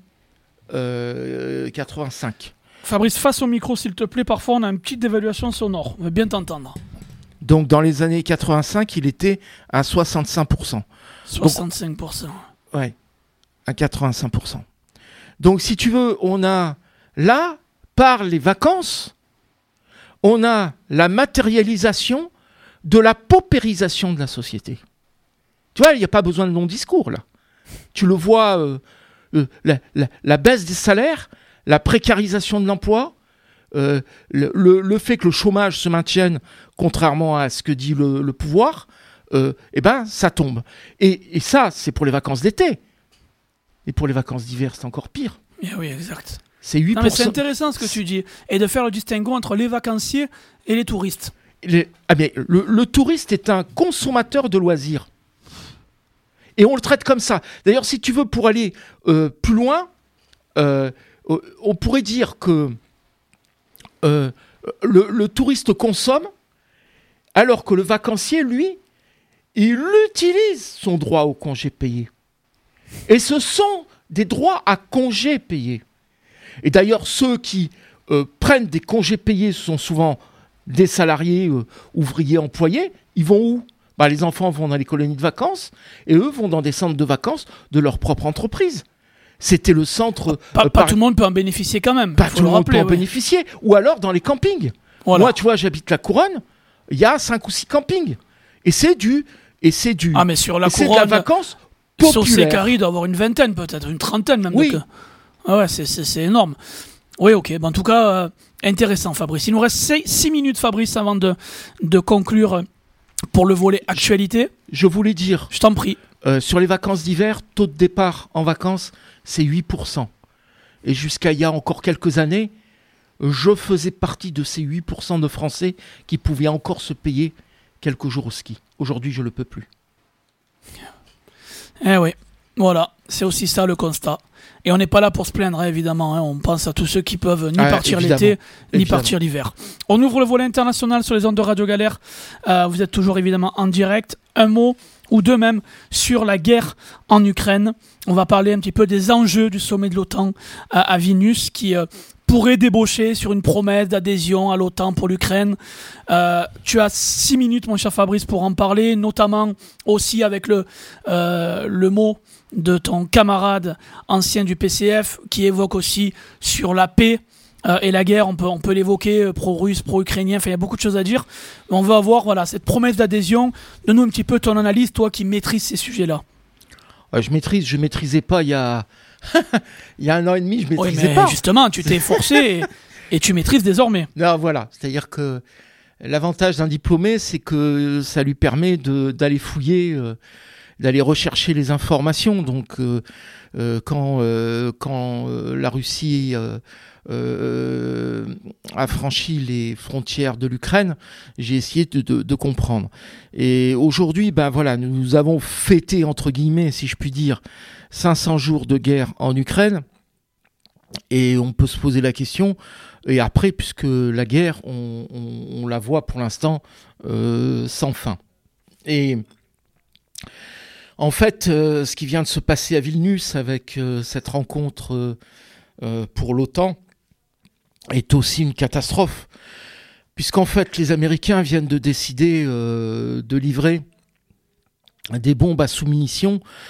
euh, quatre-vingt-cinq. Fabrice, face au micro, s'il te plaît. Parfois, on a une petite dévaluation sonore. On veut bien t'entendre. Donc, dans les années quatre-vingt-cinq, il était à soixante-cinq pour cent. soixante-cinq pour cent. Donc, ouais, à quatre-vingt-cinq pour cent. Donc, si tu veux, on a là, par les vacances, on a la matérialisation de la paupérisation de la société. Tu vois, il n'y a pas besoin de long discours, là. Tu le vois, euh, euh, la, la, la baisse des salaires, la précarisation de l'emploi, Euh, le, le, le fait que le chômage se maintienne, contrairement à ce que dit le, le pouvoir, euh, eh ben, ça tombe. Et, et ça, c'est pour les vacances d'été. Et pour les vacances d'hiver, c'est encore pire. Yeah, oui, exact. C'est huit pour cent. Non, mais c'est intéressant ce que tu dis. Et de faire le distinguo entre les vacanciers et les touristes. Les, ah bien, le, le touriste est un consommateur de loisirs. Et on le traite comme ça. D'ailleurs, si tu veux, pour aller euh, plus loin, euh, on pourrait dire que Euh, le, le touriste consomme, alors que le vacancier, lui, il utilise son droit au congé payé. Et ce sont des droits à congé payés. Et d'ailleurs, ceux qui euh, prennent des congés payés sont souvent des salariés, euh, ouvriers, employés. Ils vont où ? Bah, les enfants vont dans les colonies de vacances, et eux vont dans des centres de vacances de leur propre entreprise. C'était le centre... Pas, euh, pas par... tout le monde peut en bénéficier quand même. Pas tout le monde rappeler, peut en oui. bénéficier. Ou alors dans les campings. Voilà. Moi, tu vois, j'habite la Couronne. Il y a cinq ou six campings. Et c'est du... Et c'est du... Ah, mais sur la et Couronne... c'est de la vacance populaire. Sur ces carrés, il doit y avoir une vingtaine peut-être. Une trentaine même. Oui. De... Ah ouais, c'est, c'est, c'est énorme. Oui, ok. Ben, en tout cas, euh, intéressant, Fabrice. Il nous reste six minutes, Fabrice, avant de, de conclure pour le volet actualité. Je, je voulais dire... Je t'en prie. Euh, sur les vacances d'hiver, taux de départ en vacances, c'est huit pour cent. Et jusqu'à il y a encore quelques années, je faisais partie de ces huit pour cent de Français qui pouvaient encore se payer quelques jours au ski. Aujourd'hui, je ne le peux plus. Eh oui, voilà, c'est aussi ça le constat. Et on n'est pas là pour se plaindre, hein, évidemment. Hein. On pense à tous ceux qui peuvent ni ah, partir évidemment, l'été, ni évidemment. partir l'hiver. On ouvre le volet international sur les ondes de Radio Galère. Euh, vous êtes toujours évidemment en direct. Un mot ou deux même sur la guerre en Ukraine. On va parler un petit peu des enjeux du sommet de l'OTAN à, à Vilnius qui euh, pourrait débaucher sur une promesse d'adhésion à l'OTAN pour l'Ukraine. Euh, tu as six minutes, mon cher Fabrice, pour en parler, notamment aussi avec le, euh, le mot de ton camarade ancien du P C F qui évoque aussi sur la paix euh, et la guerre. On peut, on peut l'évoquer, euh, pro-russe, pro-ukrainien, enfin il y a beaucoup de choses à dire. Mais on veut avoir voilà, cette promesse d'adhésion. Donne-nous un petit peu ton analyse, toi qui maîtrises ces sujets-là. Ouais, je maîtrise, je maîtrisais pas il y a... il y a un an et demi, je maîtrisais oui, mais pas. Justement, tu t'es forcé et, et tu maîtrises désormais. Non, voilà, c'est-à-dire que l'avantage d'un diplômé, c'est que ça lui permet de, d'aller fouiller, euh, d'aller rechercher les informations. Donc, euh, euh, quand, euh, quand euh, la Russie euh, euh, a franchi les frontières de l'Ukraine, j'ai essayé de, de, de comprendre. Et aujourd'hui, ben voilà, nous avons fêté, entre guillemets, si je puis dire, cinq cents jours de guerre en Ukraine. Et on peut se poser la question, et après, puisque la guerre, on, on, on la voit pour l'instant euh, sans fin. Et en fait, euh, ce qui vient de se passer à Vilnius avec euh, cette rencontre euh, euh, pour l'OTAN est aussi une catastrophe, puisqu'en fait, les Américains viennent de décider euh, de livrer des bombes à sous-munitions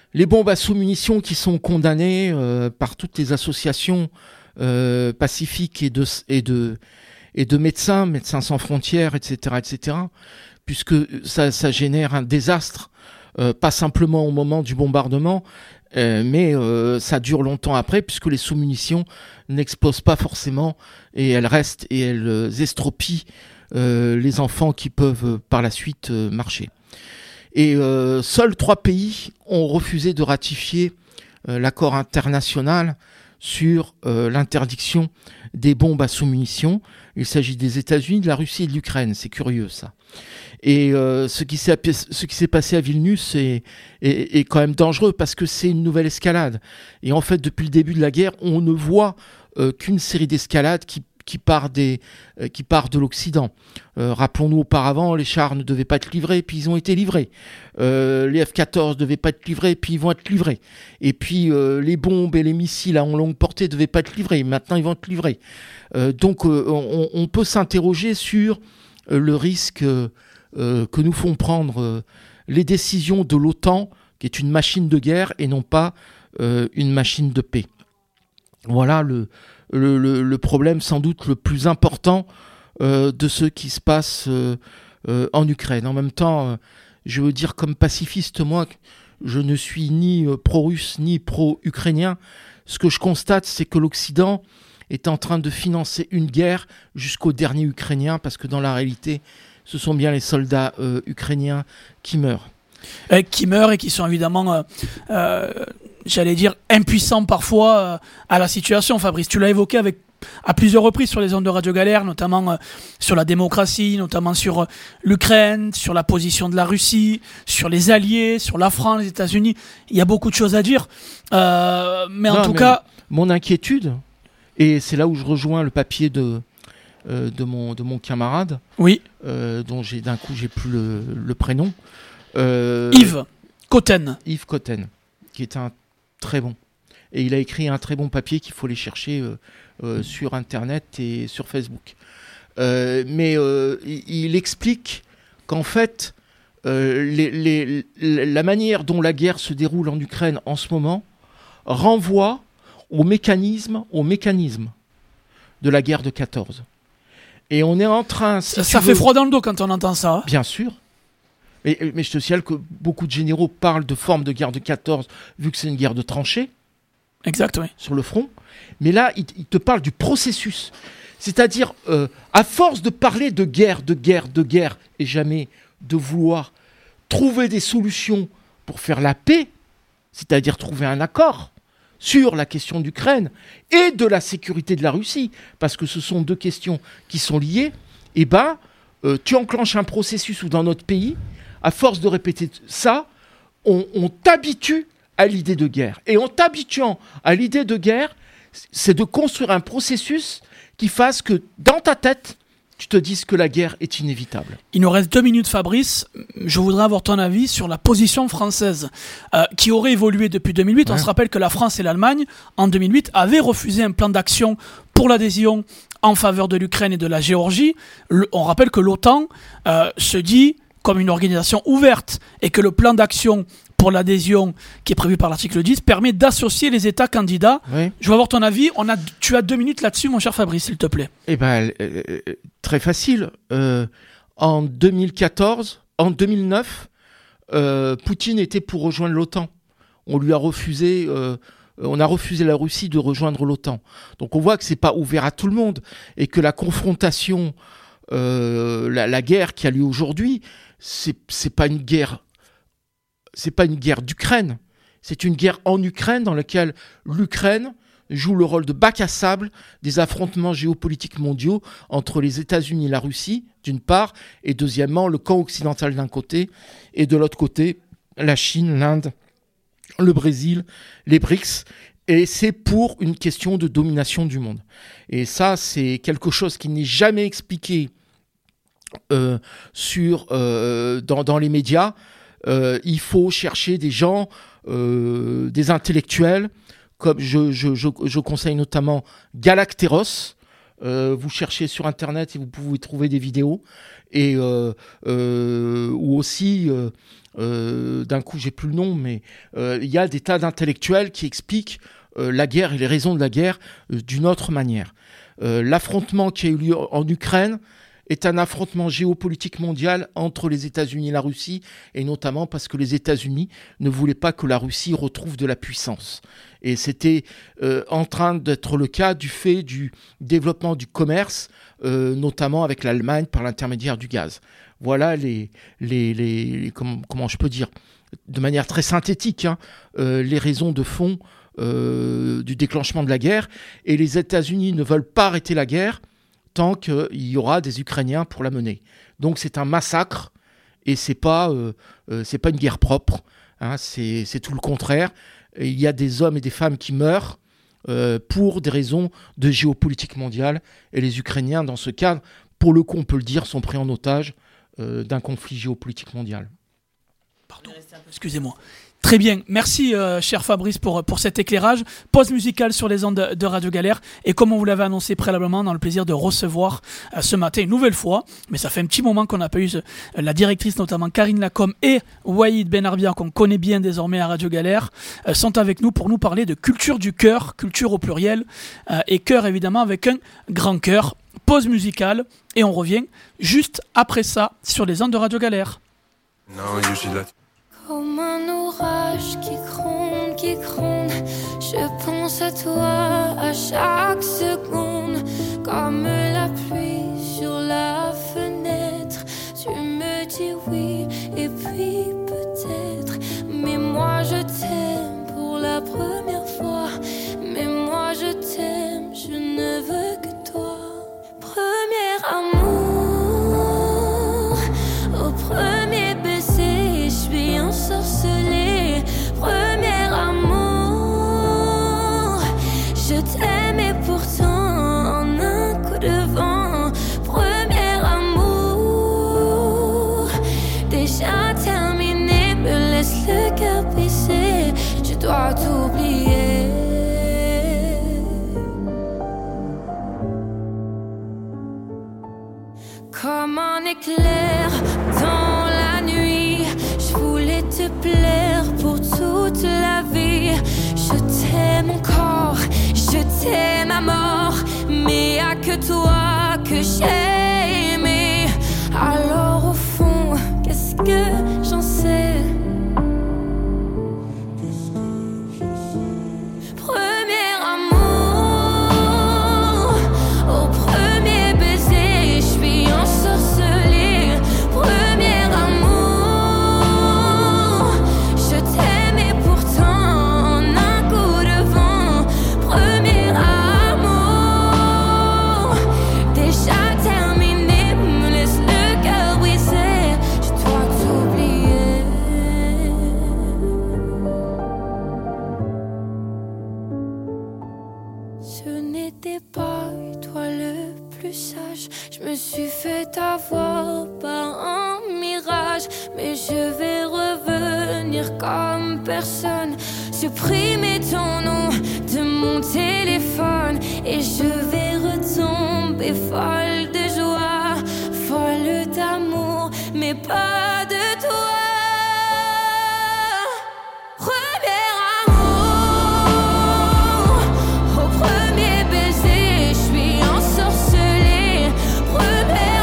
les bombes à sous-munitions qui sont condamnées euh, par toutes les associations euh, pacifiques et de, et, de, et de médecins, Médecins sans frontières, et cetera, et cetera, puisque ça, ça génère un désastre, euh, pas simplement au moment du bombardement, euh, mais euh, ça dure longtemps après, puisque les sous-munitions n'explosent pas forcément, et elles restent et elles euh, estropient euh, les enfants qui peuvent euh, par la suite euh, marcher. Et euh, seuls trois pays ont refusé de ratifier euh, l'accord international sur euh, l'interdiction des bombes à sous-munitions. Il s'agit des États-Unis, de la Russie et de l'Ukraine. C'est curieux, ça. Et euh, ce qui s'est, ce qui s'est passé à Vilnius est, est, est quand même dangereux parce que c'est une nouvelle escalade. Et en fait, depuis le début de la guerre, on ne voit euh, qu'une série d'escalades qui qui part, des, euh, qui part de l'Occident. Euh, rappelons-nous auparavant, les chars ne devaient pas être livrés, puis ils ont été livrés. Euh, les F quatorze ne devaient pas être livrés, puis ils vont être livrés. Et puis euh, les bombes et les missiles à longue portée ne devaient pas être livrés, maintenant ils vont être livrés. Euh, donc euh, on, on peut s'interroger sur euh, le risque euh, euh, que nous font prendre euh, les décisions de l'OTAN, qui est une machine de guerre et non pas euh, une machine de paix. Voilà le... Le, le, le problème sans doute le plus important euh, de ce qui se passe euh, euh, en Ukraine. En même temps, euh, je veux dire comme pacifiste, moi, je ne suis ni euh, pro-russe ni pro-ukrainien. Ce que je constate, c'est que l'Occident est en train de financer une guerre jusqu'au dernier Ukrainien, parce que dans la réalité, ce sont bien les soldats euh, ukrainiens qui meurent. Et qui meurent et qui sont évidemment... Euh, euh... j'allais dire, impuissant parfois euh, à la situation, Fabrice. Tu l'as évoqué avec, à plusieurs reprises sur les ondes de Radio Galère, notamment euh, sur la démocratie, notamment sur euh, l'Ukraine, sur la position de la Russie, sur les alliés, sur la France, les États-Unis. Il y a beaucoup de choses à dire. Euh, mais non, en tout mais cas... Mon inquiétude, et c'est là où je rejoins le papier de, euh, de, mon, de mon camarade, oui. euh, dont j'ai, d'un coup j'ai plus le, le prénom. Euh, Yves Cotten. Yves Cotten, qui est un très bon. Et il a écrit un très bon papier qu'il faut aller chercher euh, euh, sur Internet et sur Facebook. Euh, mais euh, il, il explique qu'en fait, euh, les, les, la manière dont la guerre se déroule en Ukraine en ce moment renvoie au mécanisme, au mécanisme de la guerre de quatorze. Et on est en train... Si ça ça fait veux, froid dans le dos quand on entend ça. Hein. Bien sûr. Mais, mais je te signale que beaucoup de généraux parlent de forme de guerre de quatorze, vu que c'est une guerre de tranchées. Exact, oui. Sur le front. Mais là, il, il te parle du processus. C'est-à-dire, euh, à force de parler de guerre, de guerre, de guerre, et jamais de vouloir trouver des solutions pour faire la paix, c'est-à-dire trouver un accord sur la question d'Ukraine et de la sécurité de la Russie, parce que ce sont deux questions qui sont liées, et ben, euh, tu enclenches un processus où dans notre pays, à force de répéter ça, on, on t'habitue à l'idée de guerre. Et en t'habituant à l'idée de guerre, c'est de construire un processus qui fasse que, dans ta tête, tu te dises que la guerre est inévitable. Il nous reste deux minutes, Fabrice. Je voudrais avoir ton avis sur la position française euh, qui aurait évolué depuis deux mille huit. Ouais. On se rappelle que la France et l'Allemagne, en deux mille huit, avaient refusé un plan d'action pour l'adhésion en faveur de l'Ukraine et de la Géorgie. Le, on rappelle que l'OTAN euh, se dit comme une organisation ouverte et que le plan d'action pour l'adhésion qui est prévu par l'article dix permet d'associer les États candidats. Oui. Je veux avoir ton avis. On a, tu as deux minutes là-dessus, mon cher Fabrice, s'il te plaît. Eh ben, euh, très facile. Euh, en deux mille quatorze, en deux mille neuf, euh, Poutine était pour rejoindre l'OTAN. On lui a refusé, euh, on a refusé la Russie de rejoindre l'OTAN. Donc on voit que c'est pas ouvert à tout le monde et que la confrontation, euh, la, la guerre qui a lieu aujourd'hui, c'est c'est pas une guerre. C'est pas une guerre d'Ukraine, c'est une guerre en Ukraine dans laquelle l'Ukraine joue le rôle de bac à sable des affrontements géopolitiques mondiaux entre les États-Unis et la Russie, d'une part, et deuxièmement, le camp occidental d'un côté, et de l'autre côté, la Chine, l'Inde, le Brésil, les BRICS, et c'est pour une question de domination du monde. Et ça, c'est quelque chose qui n'est jamais expliqué euh, sur, euh, dans, dans les médias. Euh, il faut chercher des gens, euh, des intellectuels, comme je, je, je, je conseille notamment Galacteros, Euh, vous cherchez sur Internet et vous pouvez trouver des vidéos. Et, euh, euh, ou aussi, euh, euh, d'un coup, j'ai plus le nom, mais il euh, y a des tas d'intellectuels qui expliquent euh, la guerre et les raisons de la guerre euh, d'une autre manière. Euh, l'affrontement qui a eu lieu en Ukraine est un affrontement géopolitique mondial entre les États-Unis et la Russie, et notamment parce que les États-Unis ne voulaient pas que la Russie retrouve de la puissance. Et c'était euh, en train d'être le cas du fait du développement du commerce, euh, notamment avec l'Allemagne par l'intermédiaire du gaz. Voilà les, les, les, les comment, comment je peux dire, de manière très synthétique, hein, euh, les raisons de fond euh, du déclenchement de la guerre. Et les États-Unis ne veulent pas arrêter la guerre tant qu'il y aura des Ukrainiens pour la mener. Donc c'est un massacre et c'est pas euh, euh, c'est pas une guerre propre, hein, c'est, c'est tout le contraire. Et il y a des hommes et des femmes qui meurent euh, pour des raisons de géopolitique mondiale, et les Ukrainiens, dans ce cadre, pour le coup, on peut le dire, sont pris en otage euh, d'un conflit géopolitique mondial. Pardon, excusez-moi. Très bien, merci euh, cher Fabrice pour, pour cet éclairage. Pause musicale sur les ondes de, de Radio Galère, et comme on vous l'avait annoncé préalablement, on a le plaisir de recevoir euh, ce matin une nouvelle fois, mais ça fait un petit moment qu'on n'a pas eu euh, la directrice, notamment Karine Lacombe et Waïd Benarbia, qu'on connaît bien désormais à Radio Galère, euh, sont avec nous pour nous parler de culture du cœur, culture au pluriel, euh, et cœur évidemment avec un grand cœur. Pause musicale, et on revient juste après ça sur les ondes de Radio Galère. Non, you should let... Comme un orage qui gronde, qui gronde, je pense à toi à chaque seconde. Comme la pluie sur la fenêtre, tu me dis oui et puis peut-être. Mais moi je t'aime pour la première fois, mais moi je t'aime, je ne veux que toi. Premier amour, au premier baiser, je suis ensorcelée. Premier amour, je t'aime et pourtant en un coup de vent. Premier amour, déjà terminé, me laisse le cœur brisé. Je dois t'oublier. Comme un éclair dans la nuit, je voulais te plaire pour toute la vie. Je t'aime encore, je t'aime à mort, mais y'a que toi que j'ai aimé. Alors au fond, qu'est-ce que j'en sais? Premier amour, au premier baiser, je suis ensorcelée. Premier amour, je t'aime et pourtant en un coup de vent. Premier amour, déjà terminé, me laisse le cœur brisé. Je dois t'oublier. Ce n'était pas toi le plus sage, je me suis fait avoir par un mirage. Mais je vais revenir comme personne, supprimer ton nom de mon téléphone, et je vais retomber folle de joie, folle d'amour, mais pas de toi. Premier amour, au premier baiser, je suis ensorcelée. Premier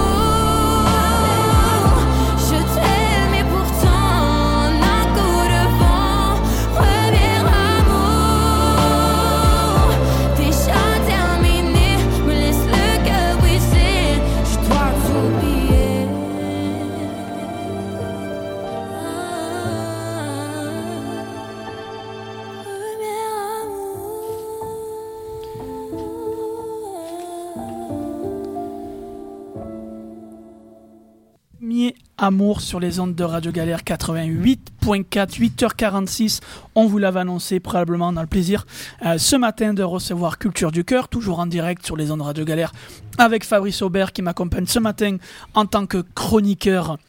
amour, je t'aime et pourtant en un coup de vent. Premier amour, déjà terminé, me laisse le cœur brisé. Je dois t'oublier. Premier Premier amour sur les ondes de Radio Galère quatre-vingt-huit point quatre, huit heures quarante-six. On vous l'avait annoncé préalablement, on a le plaisir euh, ce matin de recevoir Culture du Cœur, toujours en direct sur les ondes de Radio Galère, avec Fabrice Aubert qui m'accompagne ce matin en tant que chroniqueur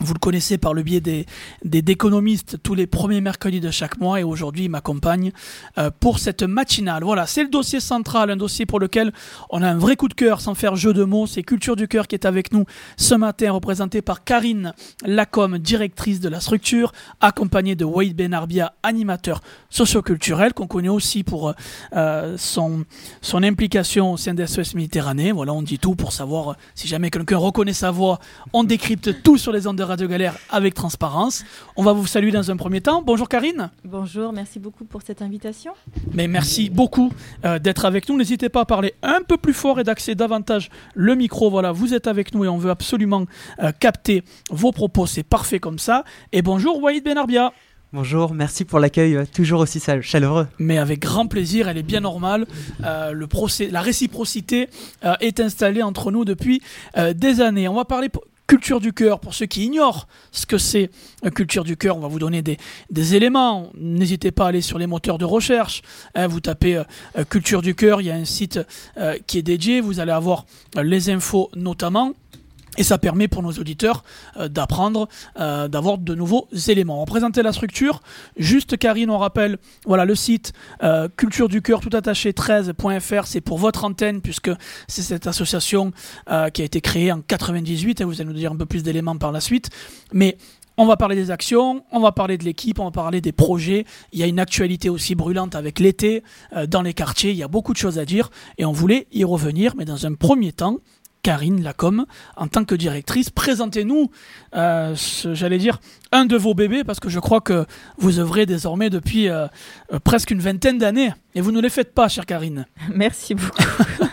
Vous le connaissez par le biais des, des d'économistes tous les premiers mercredis de chaque mois et aujourd'hui il m'accompagne euh, pour cette matinale. Voilà, c'est le dossier central, un dossier pour lequel on a un vrai coup de cœur sans faire jeu de mots. C'est Culture du Cœur qui est avec nous ce matin, représentée par Karine Lacombe, directrice de la structure, accompagnée de Walid Benarbia, animateur socioculturel, qu'on connaît aussi pour euh, son, son implication au sein des S O S Méditerranée. Voilà, on dit tout pour savoir si jamais quelqu'un reconnaît sa voix, on décrypte tout sur les ondes de Radio Galère avec transparence. On va vous saluer dans un premier temps. Bonjour Karine. Bonjour, merci beaucoup pour cette invitation. Mais merci beaucoup euh, d'être avec nous. N'hésitez pas à parler un peu plus fort et d'accéder davantage le micro. Voilà, vous êtes avec nous et on veut absolument euh, capter vos propos. C'est parfait comme ça. Et bonjour Walid Benarbia. Bonjour, merci pour l'accueil euh, toujours aussi chaleureux. Mais avec grand plaisir, elle est bien normale. Euh, le procès, la réciprocité euh, est installée entre nous depuis euh, des années. On va parler p- Culture du Cœur, pour ceux qui ignorent ce que c'est la Culture du Cœur, on va vous donner des, des éléments. N'hésitez pas à aller sur les moteurs de recherche. Hein, vous tapez euh, Culture du Cœur, il y a un site euh, qui est dédié. Vous allez avoir euh, les infos notamment. Et ça permet pour nos auditeurs euh, d'apprendre, euh, d'avoir de nouveaux éléments. On va présenter la structure. Juste Karine, on rappelle, voilà le site euh, culture du cœur tout attaché treize point f r, c'est pour votre antenne puisque c'est cette association euh, qui a été créée en quatre-vingt-dix-huit et vous allez nous dire un peu plus d'éléments par la suite. Mais on va parler des actions, on va parler de l'équipe, on va parler des projets. Il y a une actualité aussi brûlante avec l'été euh, dans les quartiers. Il y a beaucoup de choses à dire et on voulait y revenir. Mais dans un premier temps, Karine Lacombe, en tant que directrice, présentez-nous, euh, ce, j'allais dire, un de vos bébés, parce que je crois que vous œuvrez désormais depuis euh, euh, presque une vingtaine d'années, et vous ne les faites pas, chère Karine. Merci beaucoup.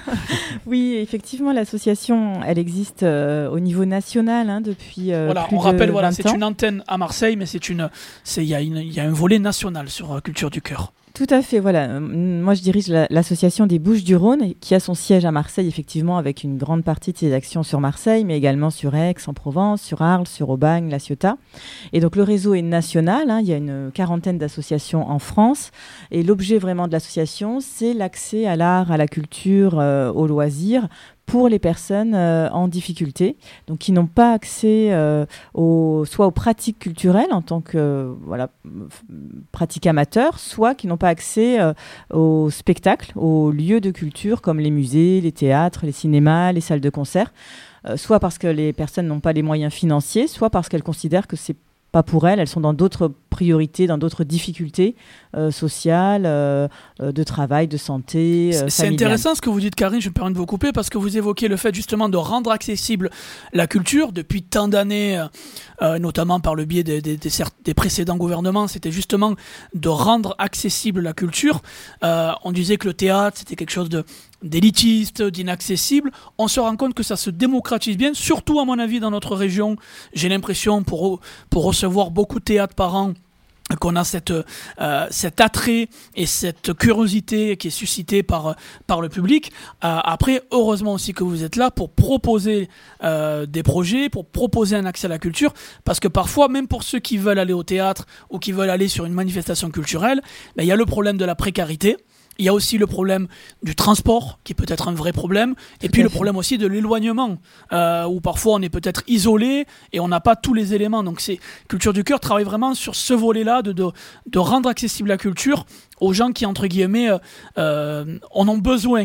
Oui, effectivement, l'association, elle existe euh, au niveau national hein, depuis euh, voilà, plus on rappelle, de voilà, vingt c'est ans. une antenne à Marseille, mais c'est une, c'est, il y a une, il y a un volet national sur euh, Culture du Cœur. Tout à fait, voilà. Euh, Moi, je dirige la- l'association des Bouches-du-Rhône, qui a son siège à Marseille, effectivement, avec une grande partie de ses actions sur Marseille, mais également sur Aix, en Provence, sur Arles, sur Aubagne, La Ciotat. Et donc, le réseau est national. Hein, il y a une quarantaine d'associations en France. Et l'objet vraiment de l'association, c'est l'accès à l'art, à la culture, euh, aux loisirs, pour les personnes euh, en difficulté, donc qui n'ont pas accès euh, aux, soit aux pratiques culturelles en tant que euh, voilà, f- pratiques amateurs, soit qui n'ont pas accès euh, aux spectacles, aux lieux de culture comme les musées, les théâtres, les cinémas, les salles de concert, euh, soit parce que les personnes n'ont pas les moyens financiers, soit parce qu'elles considèrent que c'est pas pour elles, elles sont dans d'autres priorités, dans d'autres difficultés euh, sociales, euh, euh, de travail, de santé, euh, C'est familiale. intéressant ce que vous dites, Karine, je me permets de vous couper, parce que vous évoquez le fait justement de rendre accessible la culture depuis tant d'années, euh, notamment par le biais des, des, des, cer- des précédents gouvernements, c'était justement de rendre accessible la culture. Euh, on disait que le théâtre, c'était quelque chose de d'élitiste, d'inaccessible. On se rend compte que ça se démocratise bien, surtout à mon avis dans notre région. J'ai l'impression, pour, pour recevoir beaucoup de théâtres par an, qu'on a cette, euh, cet attrait et cette curiosité qui est suscitée par, par le public. Euh, après, heureusement aussi que vous êtes là pour proposer euh, des projets, pour proposer un accès à la culture, parce que parfois, même pour ceux qui veulent aller au théâtre ou qui veulent aller sur une manifestation culturelle, ben, il y a le problème de la précarité. Il y a aussi le problème du transport, qui peut être un vrai problème, et Tout puis à le fait. problème aussi de l'éloignement, euh, où parfois on est peut-être isolé et on n'a pas tous les éléments. Donc c'est Culture du Cœur travaille vraiment sur ce volet-là, de, de, de rendre accessible la culture aux gens qui, entre guillemets, euh, euh, en ont besoin.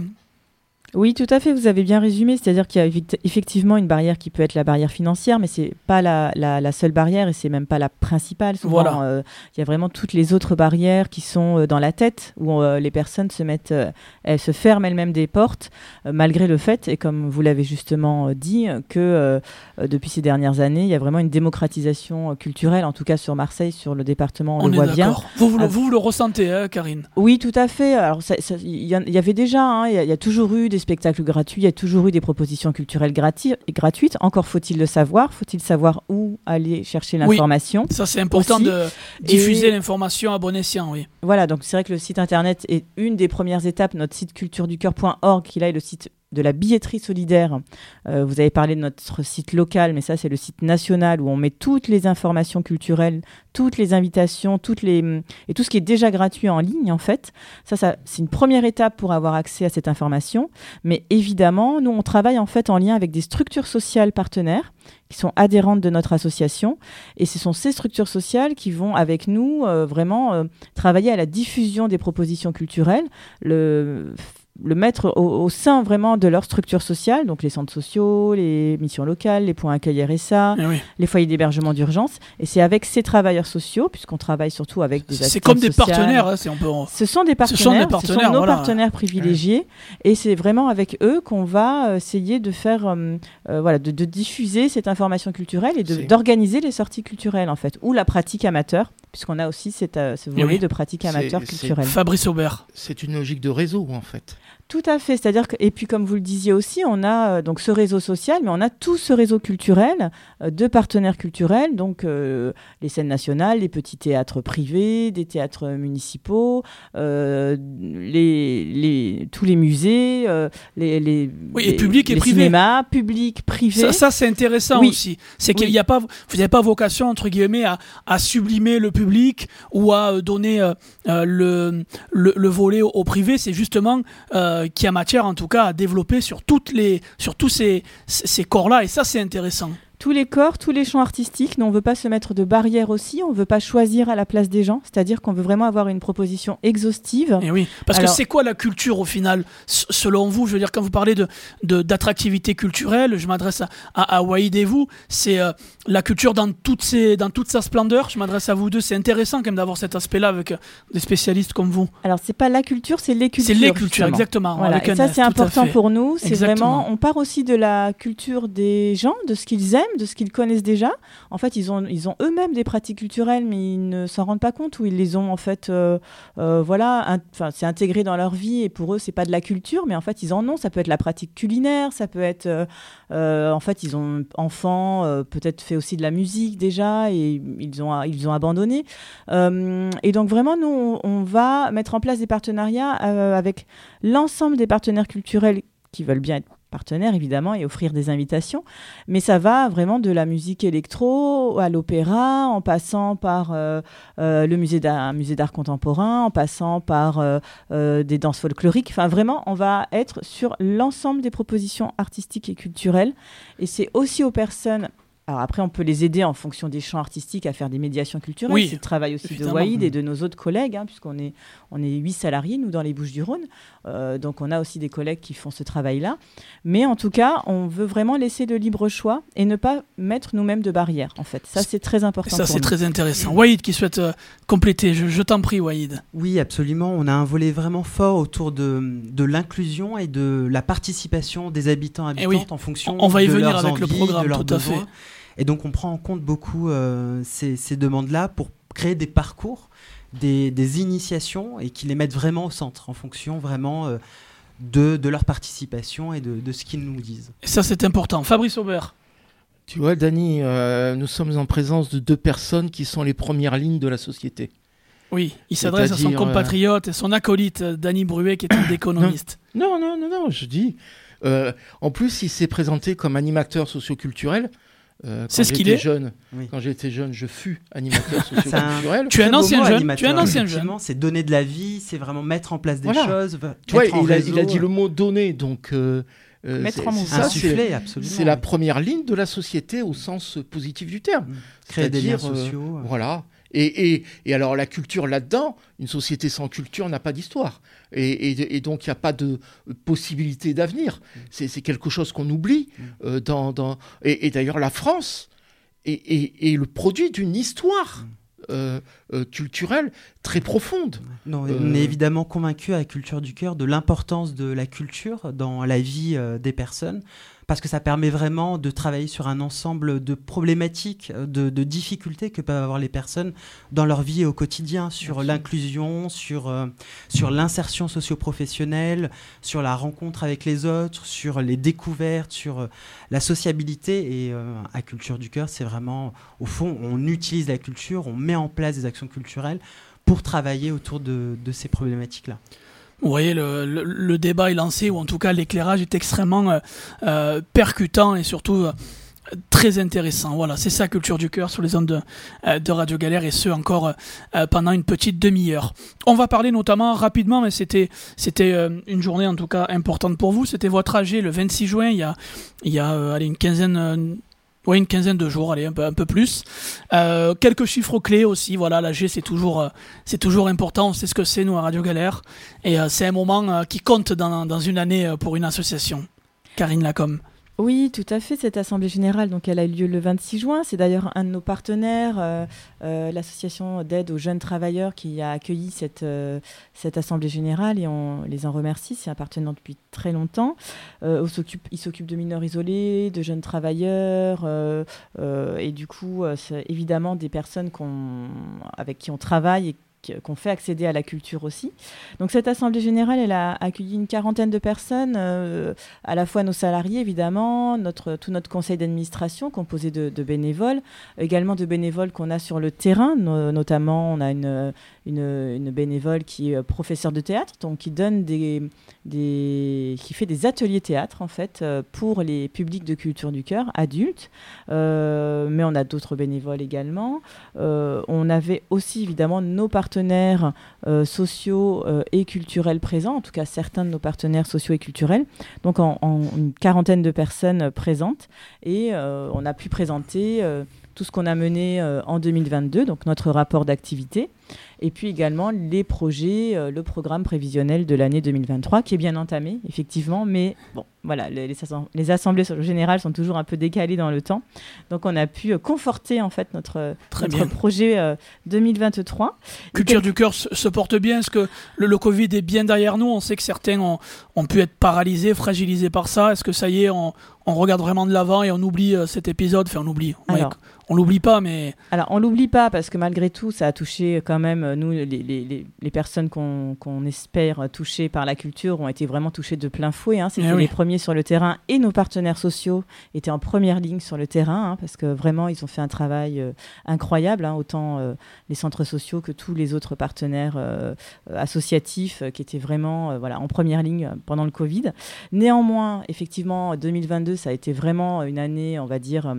Oui, tout à fait, vous avez bien résumé, c'est-à-dire qu'il y a effect- effectivement une barrière qui peut être la barrière financière, mais c'est pas la, la, la seule barrière et c'est même pas la principale. Souvent, Voilà. euh, il y a vraiment toutes les autres barrières qui sont euh, dans la tête, où euh, les personnes se mettent, euh, elles se ferment elles-mêmes des portes, euh, malgré le fait, et comme vous l'avez justement euh, dit, que euh, euh, depuis ces dernières années, il y a vraiment une démocratisation euh, culturelle, en tout cas sur Marseille, sur le département, on, On le est voit d'accord. bien. Vous, vous, le- Ah. vous, vous le ressentez, hein, Karine? Oui, tout à fait. Alors, ça- ça- il y, en- il y avait déjà, hein, il y, a- il y a toujours eu des spectacles gratuits, il y a toujours eu des propositions culturelles grati- gratuites. Encore faut-il le savoir, faut-il savoir où aller chercher Oui. l'information. Ça, c'est important Aussi. de diffuser Et- l'information à bon escient, oui. Voilà, donc c'est vrai que le site internet est une des premières étapes. Notre site culture du cœur point org, qui là est le site de la billetterie solidaire. Euh, vous avez parlé de notre site local, mais ça, c'est le site national où on met toutes les informations culturelles, toutes les invitations, toutes les... et tout ce qui est déjà gratuit en ligne, en fait. Ça, ça, c'est une première étape pour avoir accès à cette information. Mais évidemment, nous, on travaille en fait en lien avec des structures sociales partenaires qui sont adhérentes de notre association. Et ce sont ces structures sociales qui vont, avec nous, euh, vraiment euh, travailler à la diffusion des propositions culturelles, le... le mettre au, au sein vraiment de leur structure sociale, donc les centres sociaux, les missions locales, les points accueil R S A, Eh oui. les foyers d'hébergement d'urgence. Et c'est avec ces travailleurs sociaux, puisqu'on travaille surtout avec des C'est assistantes comme des sociales. partenaires. Hein, c'est un peu... Ce sont des partenaires, Ce sont des partenaires, ce sont nos voilà. partenaires privilégiés. Et c'est vraiment avec eux qu'on va euh, essayer de faire, euh, euh, voilà, de, de diffuser cette information culturelle et de, C'est- d'organiser les sorties culturelles, en fait, ou la pratique amateur, puisqu'on a aussi cette, euh, ce Eh volet oui. de pratique C'est- amateur c'est- culturelle. Fabrice Aubert. C'est une logique de réseau, en fait. Tout à fait, c'est-à-dire que, et puis comme vous le disiez aussi, on a euh, donc ce réseau social, mais on a tout ce réseau culturel euh, de partenaires culturels, donc euh, les scènes nationales, les petits théâtres privés, des théâtres municipaux, euh, les, les, tous les musées, euh, les, les, Oui, et les- public et les privé. cinémas, public, privé. Ça, ça, c'est intéressant Oui. aussi. C'est qu'il Oui. n'y a pas, vous n'avez pas vocation, entre guillemets, à, à sublimer le public ou à euh, donner euh, euh, le, le, le volet au, au privé. C'est justement euh, qu'il y a matière, en tout cas, à développer sur, toutes les, sur tous ces, ces, ces corps-là. Et ça, c'est intéressant. Tous les corps, tous les champs artistiques, nous on ne veut pas se mettre de barrières aussi, on ne veut pas choisir à la place des gens, c'est-à-dire qu'on veut vraiment avoir une proposition exhaustive. Et oui, parce Alors- que c'est quoi la culture au final, s- selon vous? Je veux dire, quand vous parlez de, de, d'attractivité culturelle, je m'adresse à, à, à Waïd et vous, c'est euh, la culture dans, toutes ses, dans toute sa splendeur. Je m'adresse à vous deux. C'est intéressant quand même d'avoir cet aspect-là avec euh, des spécialistes comme vous. Alors, c'est pas la culture, c'est les cultures. C'est les cultures, justement. exactement. Voilà. avec Et un ça, S, c'est tout à important fait. pour nous. C'est Exactement. vraiment, on part aussi de la culture des gens, de ce qu'ils aiment, de ce qu'ils connaissent déjà. En fait, ils ont, ils ont eux-mêmes des pratiques culturelles, mais ils ne s'en rendent pas compte, ou ils les ont en fait, euh, euh, voilà, enfin, c'est intégré dans leur vie, et pour eux, c'est pas de la culture, mais en fait, ils en ont. Ça peut être la pratique culinaire, ça peut être, euh, euh, en fait, ils ont enfants, euh, peut-être fait aussi de la musique déjà, et ils ont, ils ont abandonné. Euh, et donc vraiment, nous, on, on va mettre en place des partenariats euh, avec l'ensemble des partenaires culturels qui veulent bien être partenaires, évidemment, et offrir des invitations. Mais ça va vraiment de la musique électro à l'opéra, en passant par euh, euh, le musée d'art, un musée d'art contemporain, en passant par euh, euh, des danses folkloriques. Enfin, vraiment, on va être sur l'ensemble des propositions artistiques et culturelles. Et c'est aussi aux personnes... Alors après, on peut les aider en fonction des champs artistiques à faire des médiations culturelles. Oui, c'est le travail aussi évidemment. de Waïd et de nos autres collègues, hein, puisqu'on est, on est huit salariés, nous, dans les Bouches-du-Rhône. Euh, donc, on a aussi des collègues qui font ce travail-là. Mais en tout cas, on veut vraiment laisser le libre choix et ne pas mettre nous-mêmes de barrières, en fait. Ça, c'est très important Et ça, pour c'est nous. très intéressant. Waïd qui souhaite euh, compléter. Je, je t'en prie, Waïd. Oui, absolument. On a un volet vraiment fort autour de, de l'inclusion et de la participation des habitants Eh habitantes oui. en fonction On va y de venir leurs avec le envies, programme, de leurs tout à fait. besoins. Et donc, on prend en compte beaucoup euh, ces, ces demandes-là pour créer des parcours, des, des initiations et qui les mettent vraiment au centre en fonction vraiment euh, de, de leur participation et de, de ce qu'ils nous disent. Et ça, c'est important. Fabrice Aubert. Tu vois, Dany, euh, nous sommes en présence de deux personnes qui sont les premières lignes de la société. Oui, il s'adresse à son C'est-à-dire, compatriote et son acolyte, euh, Dany Bruet, qui est un économiste. Non, non, non, non, je dis. Euh, en plus, il s'est présenté comme animateur socioculturel. Euh, C'est quand ce qu'il j'étais est. Jeune, Oui. Quand j'étais jeune, je fus animateur C'est un- socioculturel. Tu es un Très beau ancien mot, jeune, animateur. tu es un ancien Effectivement, c'est donner de la vie, c'est vraiment mettre en place des Voilà. choses. va- Tu vois, mettre en il a, réseau, il a dit le mot donner, donc euh, euh, Mettre c'est- en c'est mouvement. ça, c'est- insuffler, absolument. c'est la oui. première ligne de la société au sens positif du terme. Créer des liens C'est-à-dire, euh, sociaux. Voilà. Et, et, et alors la culture là-dedans, une société sans culture n'a pas d'histoire. Et, et, et donc il n'y a pas de possibilité d'avenir. C'est, c'est quelque chose qu'on oublie. Euh, dans, dans... Et, et d'ailleurs la France est, est, est le produit d'une histoire euh, euh, culturelle très profonde. Non, Euh, on est évidemment convaincu à la Culture du Cœur de l'importance de la culture dans la vie euh, des personnes, parce que ça permet vraiment de travailler sur un ensemble de problématiques, de, de difficultés que peuvent avoir les personnes dans leur vie au quotidien, sur Merci. l'inclusion, sur, euh, sur l'insertion socio-professionnelle, sur la rencontre avec les autres, sur les découvertes, sur euh, la sociabilité. Et euh, à Culture du Cœur, c'est vraiment, au fond, on utilise la culture, on met en place des actions culturelles pour travailler autour de, de ces problématiques-là. Vous voyez, le, le, le débat est lancé, ou en tout cas l'éclairage est extrêmement euh, euh, percutant et surtout euh, très intéressant. Voilà, c'est ça, Culture du Cœur sur les ondes de, euh, de Radio Galère, et ce encore euh, pendant une petite demi-heure. On va parler notamment rapidement, mais c'était, c'était euh, une journée en tout cas importante pour vous. C'était votre A G le vingt-six juin, il y a, il y a euh, allez, une quinzaine... Euh, Oui, une quinzaine de jours, allez, un peu, un peu plus. Euh, quelques chiffres clés aussi. Voilà, l'A G, c'est toujours, euh, c'est toujours important. On sait ce que c'est, nous, à Radio Galère. Et euh, c'est un moment euh, qui compte dans, dans une année euh, pour une association. Karine Lacombe. Oui, tout à fait. Cette assemblée générale, donc, elle a eu lieu le vingt-six juin. C'est d'ailleurs un de nos partenaires, euh, euh, l'association d'aide aux jeunes travailleurs, qui a accueilli cette, euh, cette assemblée générale, et on les en remercie. C'est un partenaire depuis très longtemps. Euh, on s'occupe, il s'occupe de mineurs isolés, de jeunes travailleurs, euh, euh, et du coup, euh, c'est évidemment des personnes qu'on, avec qui on travaille et qu'on fait accéder à la culture aussi. Donc cette assemblée générale, elle a accueilli une quarantaine de personnes, euh, à la fois nos salariés évidemment, notre, tout notre conseil d'administration composé de, de bénévoles, également de bénévoles qu'on a sur le terrain, no, notamment on a une, une, une bénévole qui est professeure de théâtre, donc qui donne des, des, qui fait des ateliers théâtre en fait pour les publics de Culture du Cœur, adultes, euh, mais on a d'autres bénévoles également. Euh, on avait aussi évidemment nos partenaires partenaires euh, sociaux euh, et culturels présents, en tout cas certains de nos partenaires sociaux et culturels, donc en, en une quarantaine de personnes présentes, et euh, on a pu présenter euh, tout ce qu'on a mené euh, en deux mille vingt-deux, donc notre rapport d'activité, et puis également les projets, euh, le programme prévisionnel de l'année deux mille vingt-trois qui est bien entamé, effectivement, mais bon, voilà, les, les, les assemblées générales sont toujours un peu décalées dans le temps, donc on a pu euh, conforter en fait notre, notre projet euh, deux mille vingt-trois. Culture du Cœur se, se porte bien, est-ce que le, le Covid est bien derrière nous? On sait que certains ont, ont pu être paralysés, fragilisés par ça. Est-ce que ça y est, on, on regarde vraiment de l'avant et on oublie euh, cet épisode? Enfin, on oublie. Alors, ouais, on l'oublie pas, mais... Alors, on l'oublie pas parce que malgré tout, ça a touché quand même, nous, les, les, les, les personnes qu'on, qu'on espère toucher par la culture ont été vraiment touchées de plein fouet. Hein. C'était eh oui. les premiers sur le terrain, et nos partenaires sociaux étaient en première ligne sur le terrain, hein, parce que vraiment, ils ont fait un travail euh, incroyable, hein, autant euh, les centres sociaux que tous les autres partenaires euh, associatifs euh, qui étaient vraiment euh, voilà, en première ligne pendant le Covid. Néanmoins, effectivement, deux mille vingt-deux, ça a été vraiment une année, on va dire,